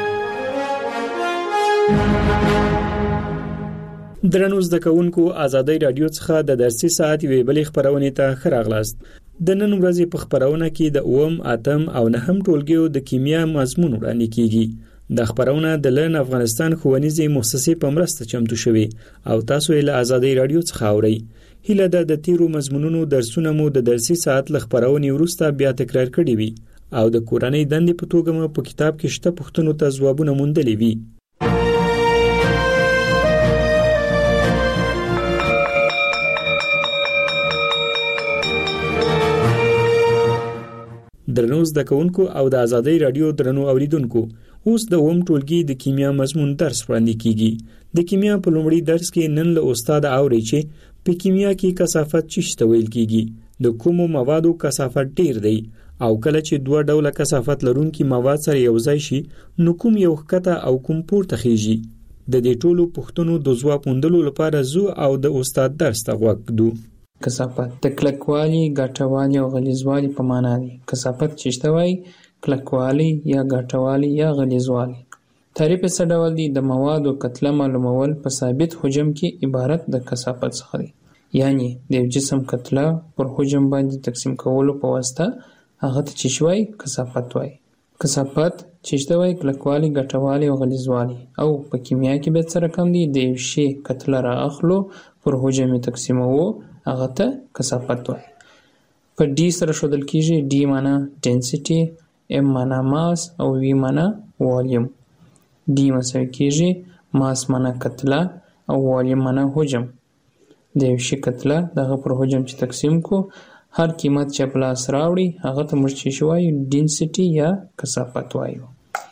درنو زده کوونکو، ازادي رادیو څخه د درسي ساعت وی بلې خبرونه ته خراغلاست. د نن ورځې په خبرونه کې د اوم، اتم او نهم ټولګیو د کیمیا مضمون وړاندې کیږي. د خبرونه د لن افغانستان ښوونیزې مؤسسې په مرسته چمتو شوی او تاسو یې له ازادي رادیو څخه اورئ. هیله ده د تیرو مضمونونو درسونه مو د درسي ساعت له خبرونې وروسته بیا تکرار کړي وي او د کورنۍ دندې په توګه مو په کتاب کې شته پوښتنو ته ځوابونه موندلي وي. درنو زده کوونکو او د ازادي رادیو درنو اوریدونکو، اوس د اوم ټولګي د کیمیا مضمون درس وړاندې کیږي. د کیمیا په لومړي درس کې نن له استاد اوري چې په کیمیا کې کثافت څه ویل کیږي، د کومو موادو کثافت ډیر دی او کله چې دوه ډوله کثافت لرونکي مواد سره یو ځای شي نو کوم یو ښکته او کوم پورته خيږي. د دې ټولو پوښتنو د ځواب موندلو لپاره زو او د استاد درس ته غوږ ږدو. کثافت د کلکوالي، ګټوالي او غلیظوالي په معنا دی. کثافت څه وایي؟ کلکوالي یا ګټوالي یا غلیظوالي. تعریف یې څه ډول دی؟ د موادو کتله معلومول په ثابت حجم کې عبارت د کثافت څخه دی. یعنی د یو جسم کتله پر حجم باندې تقسیم کولو په واسطه هغه ته څه وایي؟ کثافت وایي. کثافت څه وایي؟ کلکوالي، ګټوالي او غلیظوالي. او په کیمیا کې به څه رقم دی؟ د یو شی کتله را اخلو پر حجم تقسیموو هغه ته کثافت وایي. په ډي سره ښودل کیږي. ډي معنا ډنسټي، ام معنا ماس او وی معنا والیوم. ډي مساوي کیږي ماس معنا کتله او والیوم معنا حجم. د یو شي کتله دغه پر حجم چې تقسیم کو هر قیمت چې په لاس راوړي هغه ته موږ چې وایو ډنسټي یا کثافت وایو.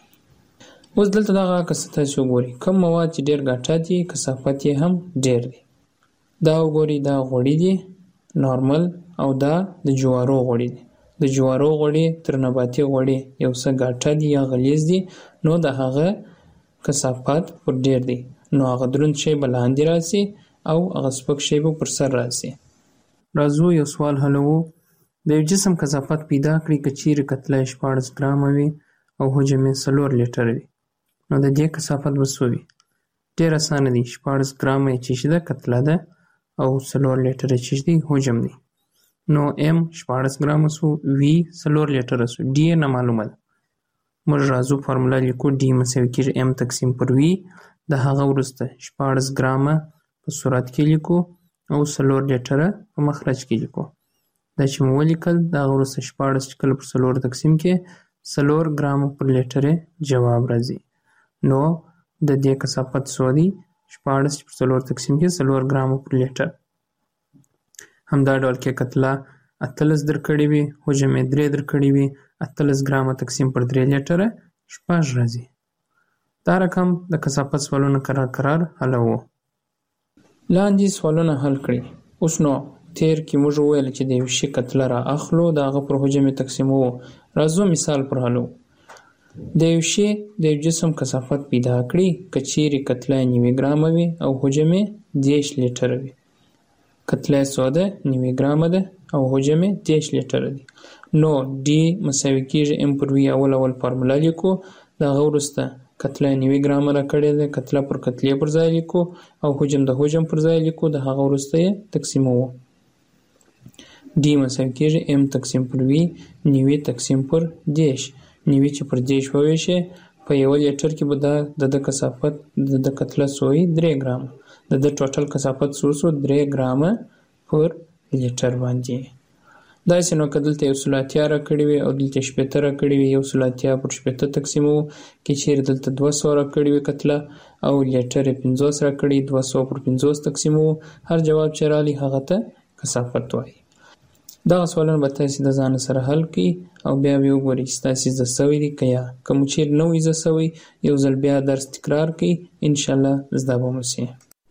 اوس دلته دغه کثافت چې وګورئ، کوم مواد چې ډیر ګټه دي کثافت یې هم ډیر دی. دا وګورئ، دا غوړي دي نارمل او دا د جوارو غوړي دي. د جوارو غوړي تر نباتي غوړي یو څه ګټه دي یا غلیظ دي، نو د هغه کثافت پر ډیر دی. نو هغه دروند شی بلاندې راسي او هغه سپک شی به پر سر راسي. راځو یو سوال حلوو. د یو جسم کثافت پیدا کړئ که چیرې کتله شپاړس ګرامه وي او حجم یې څلور لیټره وي، نو د دې کثافت به څه وي؟ ډېر اسانه دی. شپاړس ګرامه یې چې ده کتله ده او څلور لیټره چې دی حجم دی. نو ام شپاړس ګرامه سو، وی څلور لیټره سو، ډي نه معلومه ده. موږ راځو فارموله لیکو. ډي مساوي کېږي ام تقسیم پر وی. د هغه وروسته شپاړس ګرامه په صورت کې لیکو او څلور لیټره په مخرج کې لیکو. دا چې مو ولیکل د هغه وروسته شپاړس چې کله پر څلور تقسیم کې څلور ګرامه پر لیټره جواب راځي. نو د دې کثافت څو دی؟ شپاړس پر څلور تقسیم کې څلور ګرامه پر لیټر. همدا ډول کې کتله اتلس درکړې وي، حجم یې درې درکړې وي، اتلس ګرامه تقسیم پر درې لیټره شپږ راځي. دا رقم د کثافت سوالونه قرار قرار حلوو. لاندې سوالونه حل کړئ. اوس نو تیر کې موږ وویل چې د یو شي کتله را اخلو د هغه پر حجم یې تقسیموو. راځو مثال پر حلو. د یو شي د یو جسم کثافت پیدا کړئ که چیرې کتله نوي ګرامه وي او حجم یې دېرش لیټره وي. کتله یې څو ده؟ نوي ګرامه ده او حجم یې دېرش لیټره دی. نو ډي مساوي کېږي ام پر وي. اول اول فارموله لیکو. د هغه وروسته کتله نوي ګرامه را کړې ده، کتله پر کتلې پر ځای لیکو او حجم د حجم پر ځای لیکو. د هغه وروسته یې تقسیموو. ډي مساوي کېږي ام تقسیم پر وي نوي تقسیم پر دېرش. نوي چې پر دېرش وویشې په یو لیټر کې به د د کثافت د د کتله څو وي؟ درې ګرامه. د د ټوټل کثافت څو شو؟ درې ګرامه پر لیټر باندې. داسې نو که دلته یو سل اتیا را کړې وي او دلته شپېته را کړې وي، یو سل اتیا پر شپېته تقسیموو. که چیرې دلته دوه سوه را کړې وي کتله او لیټر یې پنځوس را کړي، دوه سوه پر پنځوس تقسیموو. هر جواب چې راغلی هغه ته کثافت وایي. دغه سوالونه به تاسې د ځان سره حل کړئ او بیا به وګورئ چې تاسې زده سوي دي که یا که مو چیرې نه وي زده سوی یو ځل بیا درس تکرار کړئ انشاءالله زده به مو سي.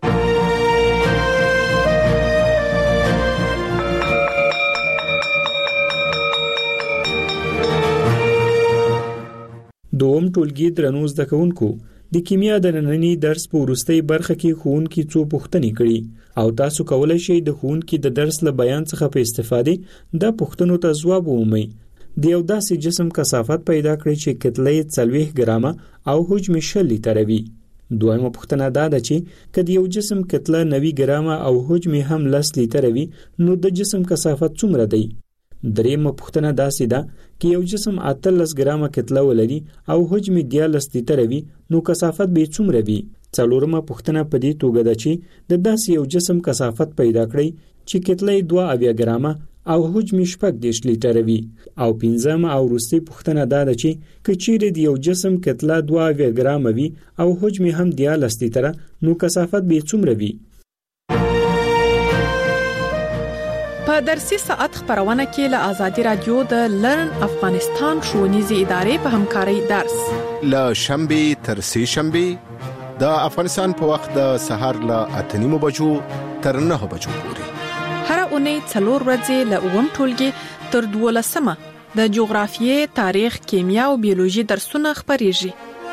دوم ټولګي درنو زده کوونکو د کیمیا د نننی درس په وروستۍ برخه کې ښوونکي څو پوښتنې کړي او تاسو کولای شئ د ښوونکي د درس له بیان څخه په استفادې د پوښتنو ته ځواب ومومئ. د یو داسې جسم کثافت پیدا کړئ چې کتله یې څلوېښت ګرامه او حجم شل لیتره وي. دویمه پوښتنه دا ده چې که د یو جسم کتله نوي ګرامه او حجم هم لس لیتره وي نو د جسم کثافت څومره دی؟ دریمه پوښتنه داسې ده چې یو جسم اتلس ګرامه کتله ولري او حجم دیارلس لیتره وي نو کثافت به څومره وي؟ څلورمه پوښتنه په دې توګه ده چې د داسې یو جسم کثافت پیدا کړئ چې کتله یې دوه اویا ګرامه او حجم شپږ دېرش لیتره وي. او پنځمه او وروستۍ پوښتنه دا ده چې که چیرې د یو جسم کتله دوه اویا ګرامه وي او حجم هم دیارلس لیتره نو کثافت به څومره وي؟ په درسي ساعت خبرونه کې له آزادي رادیو د لرن افغانستان ښوونیزې ادارې په همکارۍ درس له شنبه تر سه شنبه د افغانستان په وخت د سهار له اته نیمو بجو تر نهه بجو پورې هر اونۍ څلور ورځې له اووم ټولګي تر دولسمه د جغرافیې، تاریخ، کیمیا او بیولوژي درسونه خبرېږي.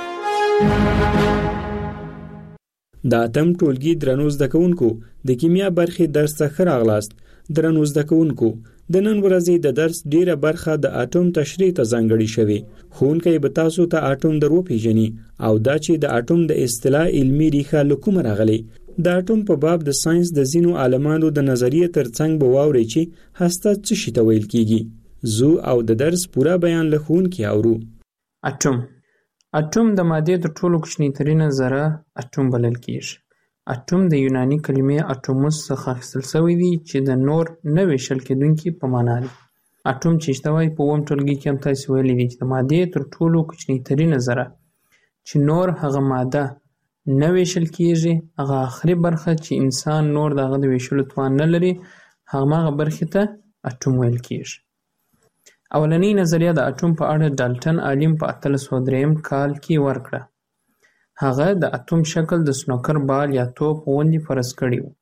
د اتم ټولګي درنو زده کوونکو د کیمیا برخې درس ته راغلاست. درنو زده کوونکو د نن ورځې د درس ډیره برخه د اټوم تشریح ته ځانګړې شوې. ښوونکی به تاسو ته اټوم در وپیژني او دا چې د اټوم د اصطلاح علمي ریښه له کومه راغلې. د اټوم په باب د ساينس د ځینو عالمانو د نظریې ترڅنګ به واورئ چې هسته څه شي ته ویل کیږي. زو او د درس پوره بیان له ښوونکي اورو. اټوم اټوم د مادې تر ټولو کوچنی ترینه ذره اټوم بلل کیږي. اټوم د یوناني کلمې اټوموس څخه اخیستل شوی دی چې د نور نه ویشل کېدونکي په معنا دی. اټوم چې شته وایي په اووم ټولګي کې هم تاسې ویلي دي چې د مادې تر ټولو کوچنی ترینه ذره چې نور هغه ماده نه ویشل کیږي، هغه آخري برخه چې انسان نور دغه د ویشلو توان نه لري، هغه برخې ته اټوم ویل کیږي. اولنۍ نظریه د اټوم په اړه ډالټن عالم په اتلس سوه درېیم کال کې ورکړه. هغه د اټوم شکل د سنوکر بال یا توپ غوندې فرض کړی و.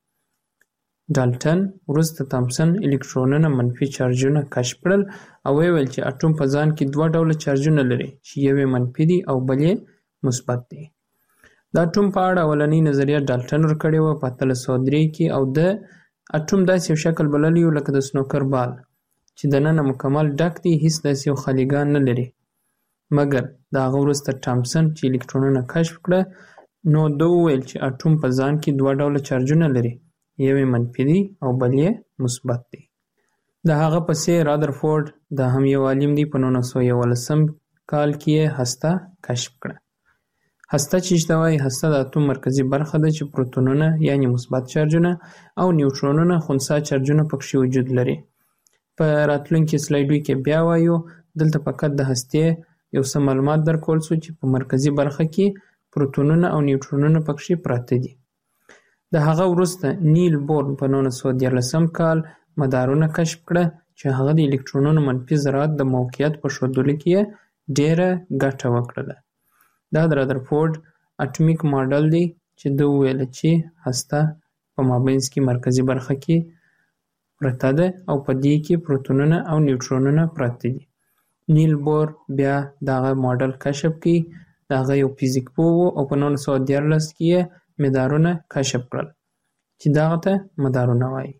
ډالټن وروسته تامسن الکترونونه منفي چارجونه کشف کړل او ویل چې اټوم په ځان کې دوه ډوله چارجونه لري چې یو یې منفي دی او بل یې مثبت دی. د اټوم په اړه اولنۍ نظریه ډالټن ورکړې وه په اتلس سوه درې کې او د اټوم داسې یو شکل بللی و لکه د سنوکر بال چې دننه مکمل ډک دی، هیڅ داسې یو خالیګان نه لري. مګر د هغه وروسته تامسن چې الکترونونه کشف کړه نو ده وویل چې اټوم په ځان کې دوه ډوله چارجونه لري، یو یې منفي دی او بل یې مثبت دی. د هغه پسې رادرفورد دا هم یو عالم دی په نولس سوه یولسم کال کې یې هسته کشف کړه. هسته چې شته وایي هسته د اټوم مرکزي برخه ده چې پروتونونه یعنی مثبت چارجونه او نیوټرونونه خنثی چارجونه پکښې وجود لري. په راتلونکي سلایډو کې بیا وایو. دلته فقط د هستې یو څه معلومات درکول شو چې په مرکزي برخه کې پروتونونه او نیوټرونونه پکښې پراته دي. د هغه وروسته نیل بورن په نولس سوه دیارلسم کال مدارونه کشف کړه چې هغه د الکترونونو منفي ذرات د موقعیت په ښودلو کې یې ډېره ګټه وکړله. دا د رادرفورد اټومیک ماډل دی چې ده وویل چې هسته په مابینځ کې مرکزي برخه کې پرته ده او په دې کې پروتونونه او نیوټرونونه پراته دي. نیل بور بیا دغه ماډل کشف کړي. دغه یو فزیک پوه و او په نولس سوه دیارلس کې یې مدارونه کشف کړل چې دغه ته مدارونه وایي.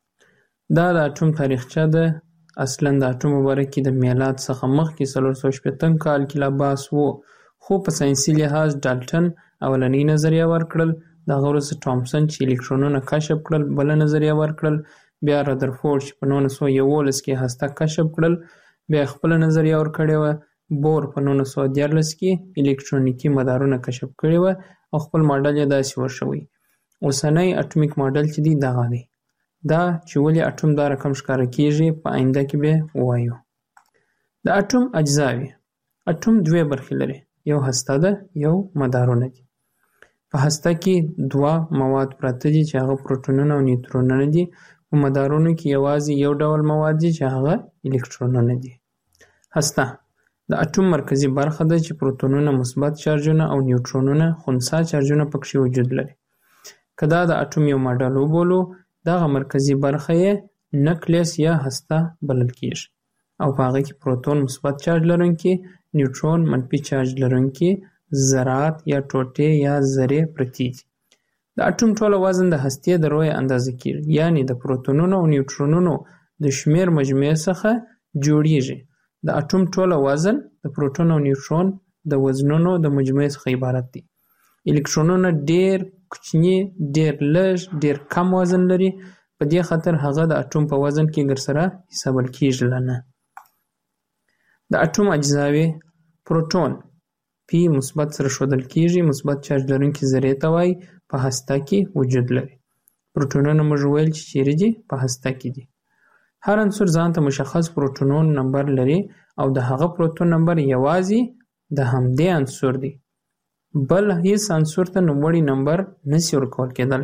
دا د اټوم تاریخچه ده. اصلا د اټوم په باره کې د میلاد څخه مخکې څلور سوه شپېتم کال کې لا بحث و، خو په ساینسي لحاظ ډالټن اولنۍ نظریه ورکړل. دغه وروسته تامسن چې الکترونونه کشف کړل بله نظریه ورکړل. بیا رادرفورد چې په نولس سوه یولس کې هسته کشف کړل بیا خپله نظریه ورکړې وه. بور په نولس سوه دیارلس کې الکترونیکي مدارونه کشف کړي وه او خپل ماډل یې داسې ورشوی. اوسنی اټومیک ماډل چې دی دغه دی. دا چې ولې اټوم دا رقم ښکاره کیږي په آینده کې به ووایو. د اټوم اجزاوې. اټوم دوه برخې لري، یو هسته ده یو مدارونه دي. په هسته کې دوه مواد پراته دي چې هغه پروتونونه او نیوترونونه دي. په مدارونو کې یوازې یو ډول مواد دي چې هغه الکترونونه دي. هسته د اټوم مرکزی برخه ده چې پروتونونه مثبت چارجونه او نیوټرونونه خنثی چارجونه پکې وجود لري. که دا د اټوم یو ماډل وبولو، دغه مرکزی برخه یې نکلیس یا هسته بلل کیږي او په هغه کې پروتون مثبت چارج لرونکي، نیوټرون منفي چارج لرونکي ذرات یا ټوټې یا ذرې پرتې دي. د اټوم ټوله وزن د هستې د رویه اندازه کیږي، یعنی د پروتونونو او نیوټرونونو د شمیر مجموعې څخه جوړیږي. د اټوم ټوله وزن د پروتون او نیوټرون د وزنونو د مجموعې څخه عبارت دی. الکترونونه ډیر کوچني، ډیر لږ، ډیر کم وزن لري، په دې خاطر هغه د اټوم په وزن کې ګرسره حسابل کیږي نه. د اټوم اجزاوي پروتون پی مثبت سره ښودل کیږي، مثبت چارج لرونکي ذرې ته وایي، په هسته کې وجود لري. پروتونونه موږ ویل چې چیرې دي؟ په هسته کې دي. هر عنصر ځان ته مشخص پروتونون نمبر لري او د هغه پروتون نمبر یوازې د همدې عنصر دی، بل هیڅ عنصر ته نوموړی نمبر نشي ورکول کېدلی.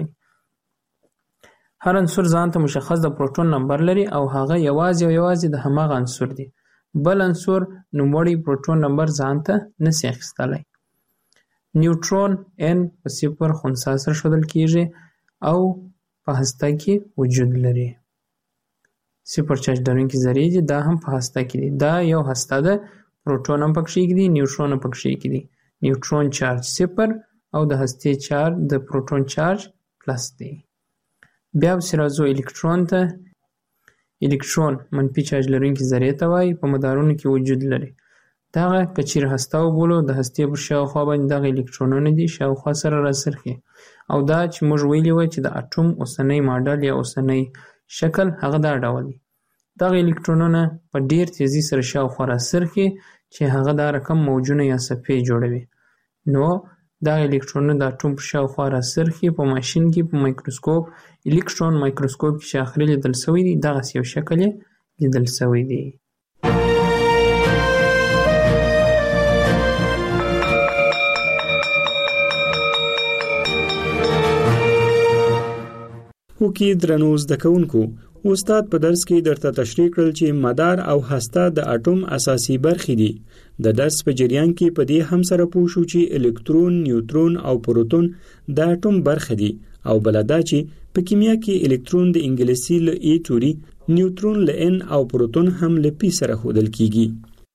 هر عنصر ځان ته مشخص د پروتون نمبر لري او هغه یوازې او یوازې د هماغه عنصر دی، بل عنصر نوموړی پروتون نمبر ځان ته نشي اخیستلی. نیوټرون ان په صفر خنثی سره ښودل کیږي او په هسته کې وجود لري. صفر چارج لرونکي ذرې دي، دا هم په هسته کې دي. دا یو هسته ده، پروتون هم پکې دي، نیوټرون هم پکې دي. نیوټرون چارج صفر او د هستې چارج د پروتون چارج پلس دی. بیا پسې راځو الکترون ته. الکترون منفي چارج لرونکي ذرې ته وایي، په مدارونو کې وجود لري. دغه که چیرې هسته وبولو، د هستې پر شاوخوا باندې دغه الکترونونه دي شاوخوا سره راڅرخي، او دا چې موږ ویلي وو چې د اټوم اوسنی ماډل یا اوسنی شکل هغه دا ډول دی. دغه الکترونونه په ډیر تیزی سره شاوخوا راڅرخي چې هغه دا رقم موجونه یا صفحې جوړوي. نو دغه الکترونونه د اټوم په شاوخوا راڅرخي. په ماشین کې په مایکروسکوپ، الکترون مایکروسکوپ کې چې اخري لیدل شوی دی، دغسې یو شکل یې لیدل شوی دی. وکي درنو زده کوونکو، استاد په درس کې درته تشریح کړل چې مدار او هسته د اټوم اساسي برخې دي. د درس په جریان کې په دې هم سره پوه شو چې الکترون، نیوټرون او پروتون د اټوم برخې دي، او بل دا چې په کیمیا کې الکترون د انګلیسي له ای توري، نیوټرون له ان او پروتون هم له پی سره ښودل کیږي.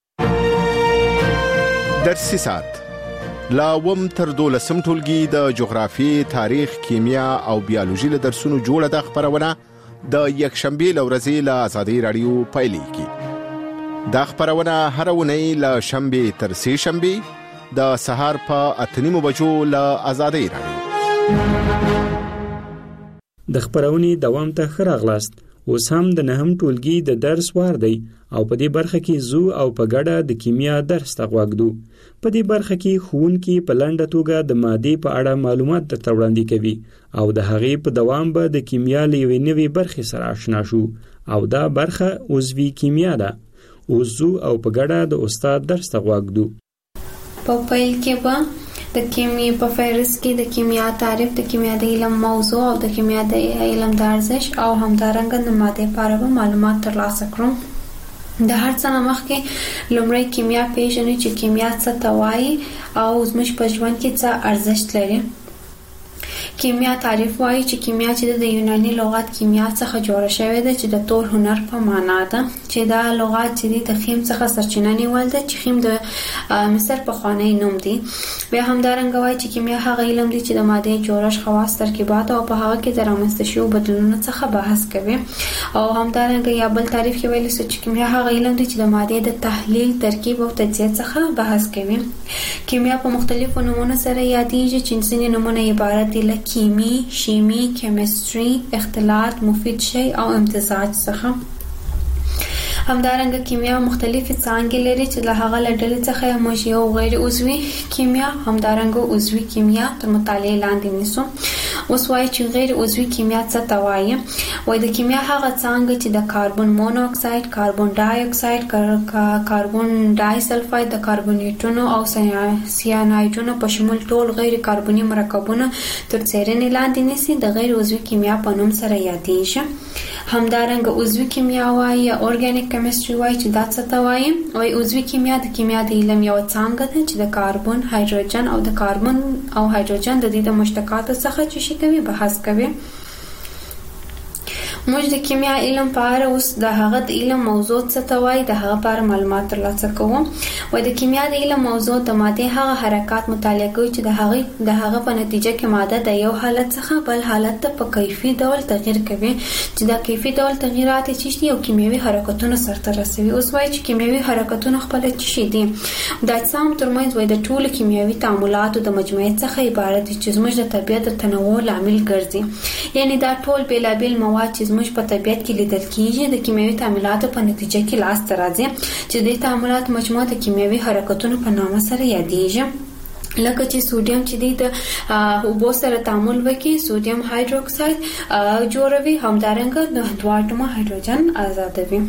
درسي ساعت لا وم تر دولسم ټولګي د جغرافي، تاریخ، کیمیا او بیولوژي له درسونو جوړه د خبرونه د یکشنبه لورځي له آزادۍ رادیو پایلیږي. دا خبرونه هر اونۍ له شنبه تر سه شنبه د سهار په اتنیمو بجو له آزادۍ رادیو. د خبرونې دوام ته ښه راغلاست. اوس هم د نهم ټولګي د درس وار دی او په دې برخه کې زو او په ګډه د کیمیا درس ته غوږدو. په دې برخه کې ښوونکي په لنډه توګه د مادې په اړه معلومات درته وړاندې کوي او د هغې په دوام به د کیمیا له یوې نوې برخې سره آشنا شو او دا برخه عضوي کیمیا ده. اوس زو او په ګډه د استاد درس ته غوږدو. په پیل کې به د کیمیا په فهرست کې د کیمیا تعریف، د کیمیا د علم موضوع او د کیمیا د علم د ارزش او همدارنګه د مادې په اړه معلومات ترلاسه کړو. د هر څه نه مخکې لومړی کیمیا پیژنو چې کیمیا څه ته وایي او زموږ په ژوند کې څه ارزښت لري. کیمیا تعریف وایي چې کیمیا چې د یوناني لغت کیمیا څخه جوړه شوې ده چې د تور هنر په معنا ده، چې دا لغت چې د خیم څخه سرچینه نیول ده چې خیم د مصر پخوانی نوم دی. بیا همدارنګه وایي چې کیمیا هغه علم دی چې د مادې جوړښت، خواص، ترکیبات او په هغه کې د رامنځته شویو بدلونونو څخه بحث کوي. او همدارنګه یا بل تعریف کې ویل شوی چې کیمیا هغه علم دی چې د مادې د تحلیل، ترکیب او تجزیه څخه بحث کوي. کیمیا په مختلفو نومونو سره یادېږي چې ځینې نومونه عبارت دي له کیمی، شیمی، کیمستري، اختلاط، مفید شی او امتزاج څخه. همدارنګه کیمیا مختلفې څانګې لري چې له هغه له ډلې څخه موږ یو غیر عضوي کیمیا، همدارنګه عضوي کیمیا تر مطالعې لاندې نیسو. اوس وایي چې غیر عضوي کیمیا څه ته وایي. وایي د کیمیا هغه څانګه چې د کاربن مونوکساید، کاربن ډای اکساید، کاربن ډای سلفاید، د کاربونیټونو او سیانایډونو په شمول ټول غیر کاربني مرکبونه تر څیړنې لاندې نیسي، د غیر عضوي کیمیا په نوم سره یادېږي. همدارنګه عضوي کیمیا وایي یا اورګانیک کیمستري وایي چې دا څه ته وایي. وایي عضوي کیمیا د کیمیا د علم یو څانګه ده چې د کاربن، هایدروجن او د کاربن او هایدروجن د دې د مشتقاتو څخه چې شي کوي بحث کوي. موږ د کیمیا علم په اړه اوس د هغه د علم موضوع څه ته وایي د هغه په اړه معلومات ترلاسه کوو. وایي د کیمیا د علم موضوع د مادې هغه حرکات مطالعه کوي چې د هغه د هغه په نتیجه کې ماده د یو حالت څخه بل حالت ته په کیفي ډول تغیر کوي چې دا کیفي ډول تغیرات چې دي او کیمیاوي حرکتونه سرته رسوي. اوس وایي چې کیمیاوي حرکتونه خپل څه دي؟ د اجسام ترمنځ وایي د ټولو کیمیاوي تعاملاتو د مجموعې څخه عبارت دي چې زموږ د طبیعت د تنوع لامل ګرځي. یعنی دا ټول بیلابیل مواد چې زموږ په طبیعت کې لیدل کیږي د کیمیاوي تعاملاتو په نتیجه کې لاس ته راځي چې د تعاملات مجموعه د کیمیاوي حرکتونو په نامه سره یادېږي. لکه چې سوډیم چې د اوبو سره تعامل وکړي سوډیم هایدروکساید جوړوي، همدارنګه د دوه اټومه هایدروجن آزادوي.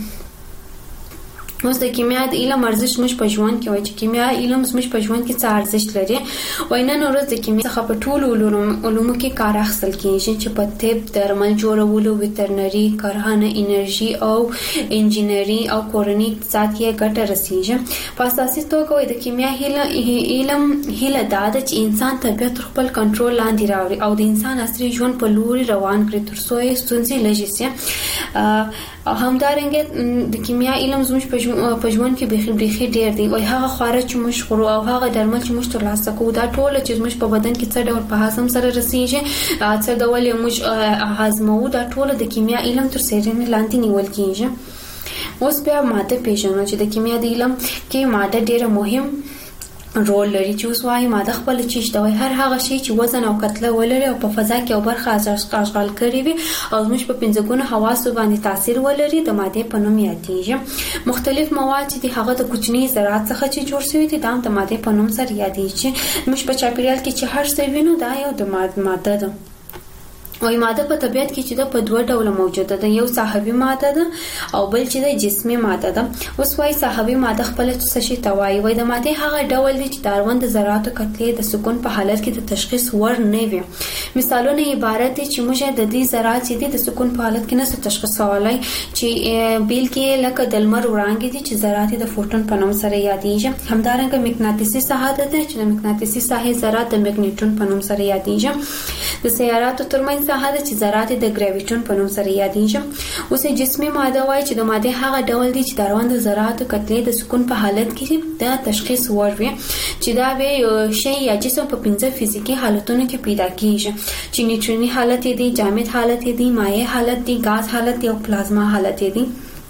اوس د کیمیا د علم ارزښت موږ په ژوند کې وایي چې کیمیا علم موږ په ژوند کې څه ارزښت لري. وایي نن ورځ د کیمیا څخه په ټولو علومو کې کار اخیستل کیږي چې په طب، درمل جوړولو، ویترنري، کرهڼه، انرژي او انجینري او کورني اقتصاد کې ګټه رسیږي. په اساسي توګه وایي د کیمیا علم هیله دا ده چې انسان طبیعت تر خپل کنټرول لاندې راوړي او د انسان عصري ژوند په لوري روان کړي تر څو یې ستونزې لږې شي. همدارنګه د کیمیا علم زموږ په ژوند کې بیخي بیخي ډیر دی. وایي هغه خواړه چې موږ خورو او هغه درمل چې موږ ترلاسه کوو دا ټول چې موږ په بدن کې څه ډول په هضم سره رسیږي، څه ډول موږ هضموو، دا ټول د کیمیا علم تر څیړنې لاندې نیول کیږي. اوس بیا ماده پیژنو چې د کیمیا د علم کې ماده ډیره مهم رول لري. چې اوس وایي ماده خپل چیش دا وایي هر هغه شی چې وزن او کتله ولري او په فضا کې او برخه اشغال کړي وي او زموږ په پنځه ګونه حواسو باندې تاثیر ولري د ماده په نوم یادېږي. مختلف مواد چې هغه د کوچني ذرات څخه چې جوړ شوي دي دا د ماده په نوم سره یادېږي. موږ په چاپیریال کې چې هر څه وینو دا یو د ماده ده. وایي ماده په طبیعت کې چې دا په دوه ډوله موجوده ده، یو ساحوي ماده ده او بل چې د جسمي ماده ده. اوس وایي ساحوي ماده خپل څه شي ته وایي. وایي د ماده هغه ډول دی چې د اړوند ذراتو کتلې د سکون په حالت کې د تشخیص ور نه وي. مثالونه عبارت دي چې موږ د دې ذرات چې د سکون په حالت کې نه تشخیصولای چې بیل کې لکه د لمر وړانګې دي چې ذرات د فوټون په نوم سره یادېږي. همدارنګه مقناطیسي ساحه ده چې د مقناطیسي ساحې ذرات د میګنیټون په نوم سره یادېږي. د سیاراتو ترمنځ ساحه ده چې ذرات د ګراویټون په نوم سره یادېږي. اوس جسمي ماده وایي چې د ماده هغه ډول دی چې د اړوند ذراتو کتلې د سکون په حالت کې د تشخیص ور وي چې دا به شی یا جسم په پنځه فزیکي حالتونو کې پیدا کیږي چې نیوټروني حالت دی، جامد حالت دی، مایع حالت دی، غاز حالت دی او پلازما حالت دی.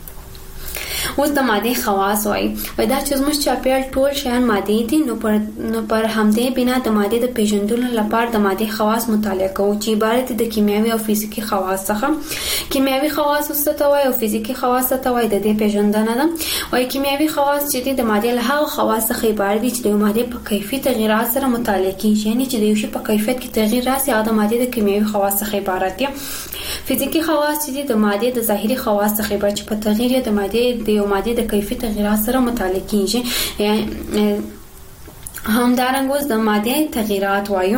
اوس د ماده خواص وایي وای دا چې زموږ چاپیریال ټول شیان ماده دي نو پر نو پر همدې بنا د ماده د پیژندلو لپاره د ماده خواص مطالعه کوو چې عبارت دي د کیمیاوي او فزیکی خواص څخه. کیمیاوي خواص څه ته وایي او فزیکی خواص څه ته وایي د دې پیژندنه ده. وایي کیمیاوي خواص چې د ماده له هغه خواص څخه عبارت دي چې د ماده په کیفیت تغیرات سره مطالعه کیږي، یعنی چې د یو شی په کیفیت کې تغییر راسي او د ماده د کیمیاوي خواص څخه عبارت دي. فزیکی خواص چې د ماده د ظاهري خواص څخه عبارت چې په تغییر د ماده د یو ماده د کیفیت تغیرات سره مطالعه کیږي. همدارنګه اوس د ماده تغیرات وایو.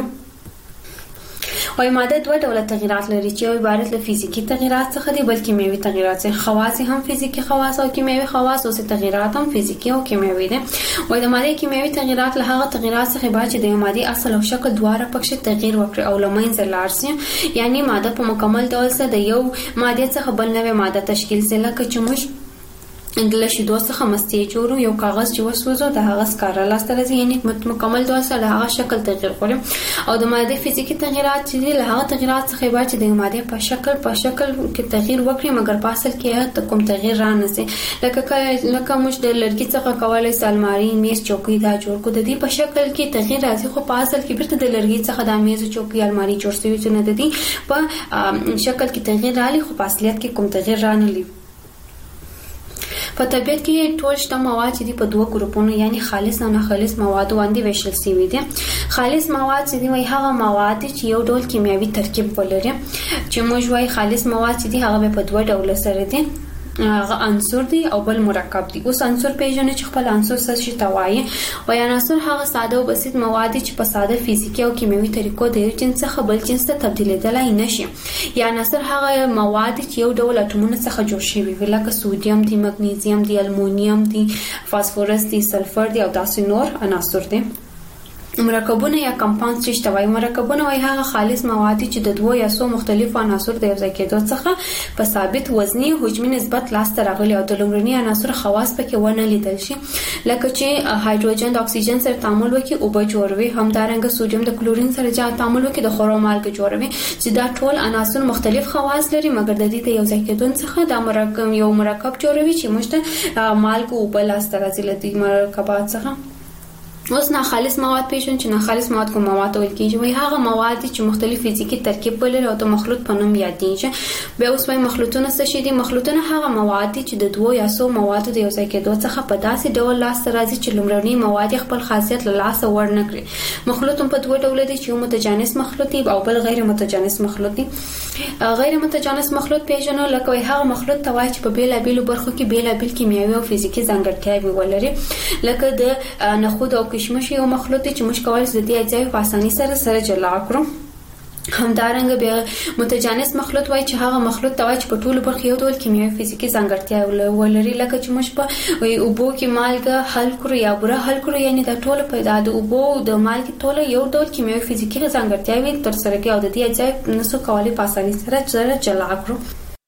وای ماده دوه ډوله تغیرات لري چې یو عبارت له فزیکی تغیرات څخه دي بلکې کیمیاوي تغیرات څخه. خواص هم فزیکی خواص او کیمیاوي خواص او تغیرات هم فزیکی او کیمیاوي دي. وای د ماده کیمیاوي تغیرات له هغه تغیرات څخه عبارت چې د ماده اصل او شکل دواړه پکې تغییر وکړي او لمنځه لاړ شي، یعنی ماده په مکمل ډول سره د یو ماده څخه بل نوې ماده تشکیل شي. لکه چې موږ د شیدو څخه مستې جوړو، یو کاغذ چې وسوځو د هغه سکاره لاسته راځي، یعنی مکمل ډول سره د هغه شکل تغییر کوي. او د ماده فزیکی تغیرات چې له هغه تغیرات څخه عبارت چې د ماده په شکل په شکل کې تغییر وکړي مګر په اصل کې کوم تغییر را نه سي. لکه لکه موږ د لرګي څخه کولای سو الماری، میز، چوکۍ دا جوړ کو، د دې په شکل کې تغییر راځي خو په اصل کې بیرته د لرګي څخه د میز، چوکۍ، الماری جوړ شوی چې نه د دې په شکل کې تغییر راځي خو په اصلیت کې کوم تغییر را نه لري. په طبیعت کې ټول شته مواد چې دي په دوه ګروپونو یعنی خالص او ناخالص مواد باندې ویشل شوي دي. خالص مواد چې دي وایي هغه مواد چې یو ډول کیمیاوي ترکیب ولري، چې موږ وایي خالص مواد چې دي هغه په دوه ډول سره دي، هغه عنصر دی او بل مرکب دی. اوس عنصر پیژنه چې خپل عنصر څه شي توایي او یا عنصر هغه ساده او بسیط مواد چې په ساده فزیکی او کیمیاوي طریقو د یو جنس څخه بل جنس ته تبدیلېدلای نشي. یا عنصر هغه مواد چې یو ډول اټومونه څخه جوړ شوي وي لکه سودیم دی، مګنیزیم دی، المونیم دی، فاسفورس دی، سلفر دی او داسې نور عناصر دي. مرکبونه یا کمپاوند چې توای مرکبونه وای هغه خالص مواد چې د دوه یا څو مختلفو عناصر د یو ځای کېدو څخه په ثابت وزني حجمي نسبت لاسته راغلي او د لومړني عناصر خواص پکې ونه لیدل شي، لکه چې هایدروجن د اکسیجن سره تعامل وکړي او به جوړوي، همدارنګه سوډیم د کلورین سره چې تعامل وکړي د خورو مالګه جوړوي، چې دا ټول عناصر مختلف خواص لري مګر د دې د یو ځای کېدو څخه دا مرکب یو مرکب جوړوي چې موږ ته مالګه او بل لاسته راځي لدی مرکبات څخه. اوس ناخالص مواد پیژنو چې ناخالص مواد کوم مواد ویل کېږي، وایي هغه مواد چې مختلف فزیکی ترکیب ولري او د مخلوط په نوم یادېږي. بیا اوس وایي مخلوطونه څه شي دي؟ مخلوطونه هغه مواد چې د دوه یا څو موادو د یو ځای کېدو څخه په داسې ډول لاسته راځي چې لومړني مواد خپل خاصیت له لاسه ور نه کړي. مخلوط په دوه ډول دي چې یو متجانس مخلوط دی او بل غیر متجانس مخلوط دی. غیر متجانس مخلوط پیژنو لکه وایي هغه مخلوط ته وایي چې په بیلابیلو برخو کې بیلابیل کیمیاوي او فزیکی ځانګړتیاوې ولري، لکه د نخود او کشمش یو مخلوط دی چې موږ کولی شو د دې اجزاوې په اسانۍ سره سره جلا کړو. همدارنګه بیا متجانس مخلوط وایي چې هغه مخلوط ته وایي چې په ټولو برخو یو ډول کیمیاوي فزیکي ځانګړتیا ولري، لکه چې موږ په اوبو کې مالګه حل کړو یا بوره حل کړو، یعنی دا ټول پیدا د اوبو د مالګې ټول یو ډول کیمیاوي فزیکي ځانګړتیاوې ترسره کوي او د دې اجزاوې نسو کولی په اسانۍ سره سره جلا کړو.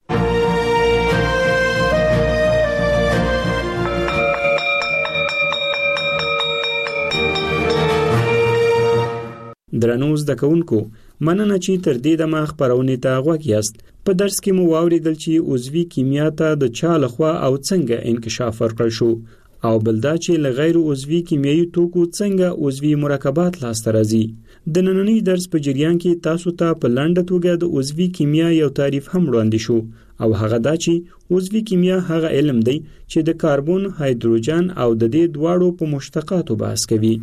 درنو زده کوونکو، مننه چې تر دې دمه خپرونې ته غوږ یاست. په درس کې مو واوریدل چې عضوي کیمیا ته د چا لخوا او څنګه انکشاف ورکړل شو، او بل دا چې له غیر عضوي کیمیاوي توکو څنګه عضوي مرکبات لاسته راځي. د نننی درس په جریان کې تاسو ته په لنډه توګه د عضوي کیمیا یو تعریف هم وړاندې شو، او هغه دا چې عضوي کیمیا هغه علم دی چې د کاربن، هایدروجن او د دې دواړو په مشتقاتو بحث کوي.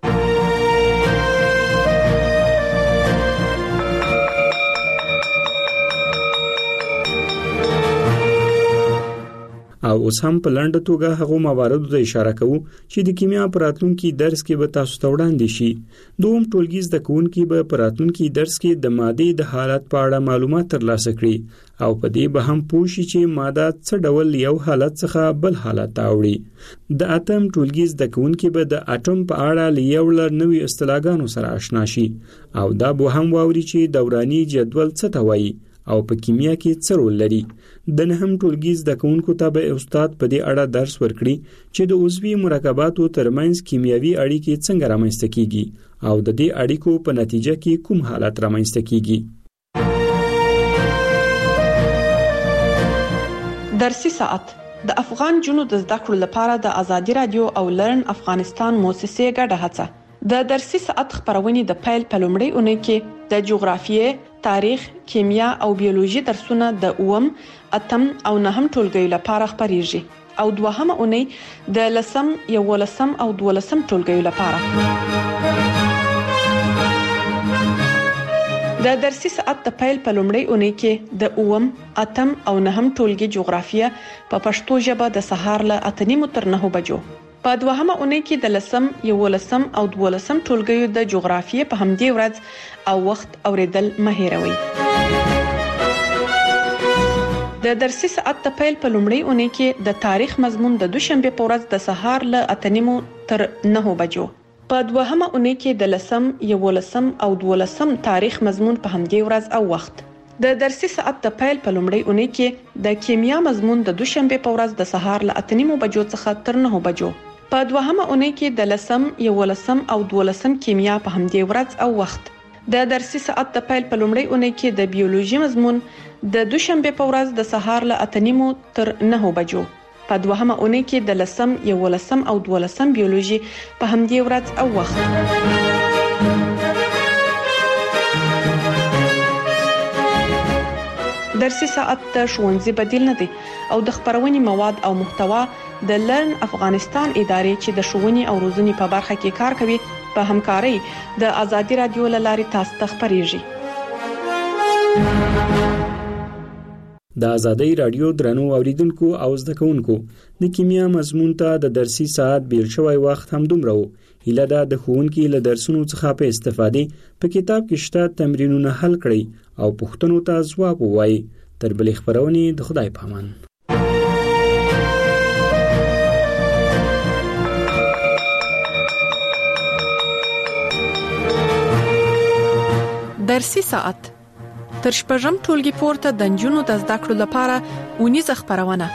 او اوس هم په لنډه توګه هغه مواردو ته اشاره کوو چې د کیمیا په راتلونکي درس کې به تاسو ته وړاندې شي. دوم ټولګي زده کوونکي به په راتلونکي درس کې د مادې د حالت په اړه معلومات ترلاسه کړي او په دې به هم پوه شي چې ماده څه ډول یو حالت څخه بل حالت ته اوړي. د اتم ټولګي زده کوونکي به د اټوم په اړه له یو لړ نوي اصطلاحګانو سره آشنا شي او دا به هم واوري چې دوراني جدول څه ته وایي او په کیمیا کې څه رول لري. د نهم ټولګي زده کوونکو ته به استاد په دې اړه درس ورکړي چې د عضوي مرکباتو ترمنځ کیمیاوي اړیکې څنګه رامنځته کیږي او د دې اړیکو په نتیجه کې کوم حالت رامنځته کیږي. درسي ساعت د افغان جنو د زده کړو لپاره د ازادي رادیو او لرن افغانستان موسسې ګډه هڅه. د درسي ساعت خبرونه د پیل په لومړۍ اونۍ کې د جغرافیې، تاریخ، کیمیا او بیولوژي درسونه د اوم، اتم او نهم ټولګیو لپاره خبريږي او دوهمه اونۍ د لسم، یولسم او دولسم ټولګیو لپاره. د درسي ساعت د پیل په لومړۍ اونۍ کې د اوم، اتم او نهم ټولګي جغرافیه په پښتو ژبه د سهار له اته نیمو تر نهو بجو. په دوهمه اونۍ کې د لسم، یولسم او دولسم ټولګیو د جغرافیې په همدې ورځ او وخت اوریدل مه هېروئ. د درسي ساعت د پیل په لومړۍ اونۍ کې د تاریخ مضمون د دوشنبه په ورځ د سهار له اته نیمو تر نهو بجو. په دوهمه اونۍ کې د لسم، یولسم او دولسم تاریخ مضمون په همدې ورځ او وخت. د درسي ساعت د پیل په لومړۍ اونۍ کې د کیمیا مضمون د دوشنبه په ورځ د سهار له اته نیمو بجو څخه تر نهو بجو. په دوهمه اونۍ کې د لسم، یولسم او دولسم کیمیا په همدې ورځ او وخت. د درسي ساعت د پیل په لومړۍ اونۍ کې د بیولوژي مضمون د دوشنبه په ورځ د سهار له اته نیمو تر نهو بجو. په دوهمه اونۍ کې د لسم، یولسم او دولسم بیولوژي په همدې ورځ او وخت. درسي ساعت د ښوونځي بدیل نه دی او د خبرونې مواد او محتوا د لرن افغانستان ادارې چې د ښوونې او روزنې په برخه کې کار کوي په همکارۍ د ازادي رادیو لاري تاسو ته خبريږي. د ازادي رادیو درنو اوریدونکو او زده کوونکو د کیمیا مضمون ته د درسي ساعت بیل شوی وخت هم دومره و. هیله ده د ښوونکي له درسونو څخه په استفادې په کتاب کې شته تمرینونه حل کړئ او پوښتنو ته ځواب ووایي. تر بلې خبرونې د خدای په امان. درسي ساعت تر شپږم ټولګي پورته د نجونو د زده کړو لپاره اونیزه خبرونه.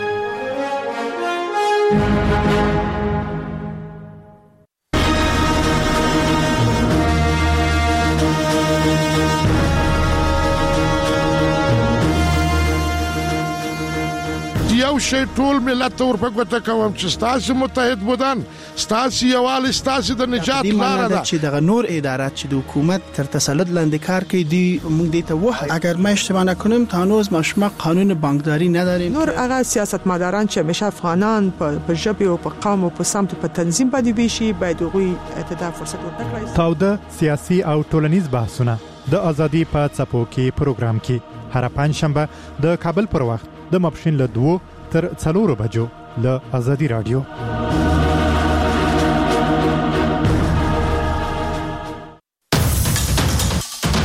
یو شی ټول ملت ته ورپګوته کوم چې ستاسو متحد بودن ستاسو یوال ستاسو د نجات لاره ده چې دغه نور ادارات چې د حکومت تر تسلط لاندې کار کوي دی موږ دې ته وایي اگر ما اشتباه نکنم تا هنوز ما شما قانون بانکداری نداریم. نور هغه سیاستمداران چې همیشه افغانان په ژبه او په قوم او په سمت په تنظیم باندې ویشي باید هغوی ته فرصت ورکړي. تاوده سیاسي او ټولنیز بحثونه د ازادي په څپو کې پروګرام کې هر پنځشنبه د کابل پر وخت د ماپښین له دوه تر څلورو بجو له ازادي رادیو.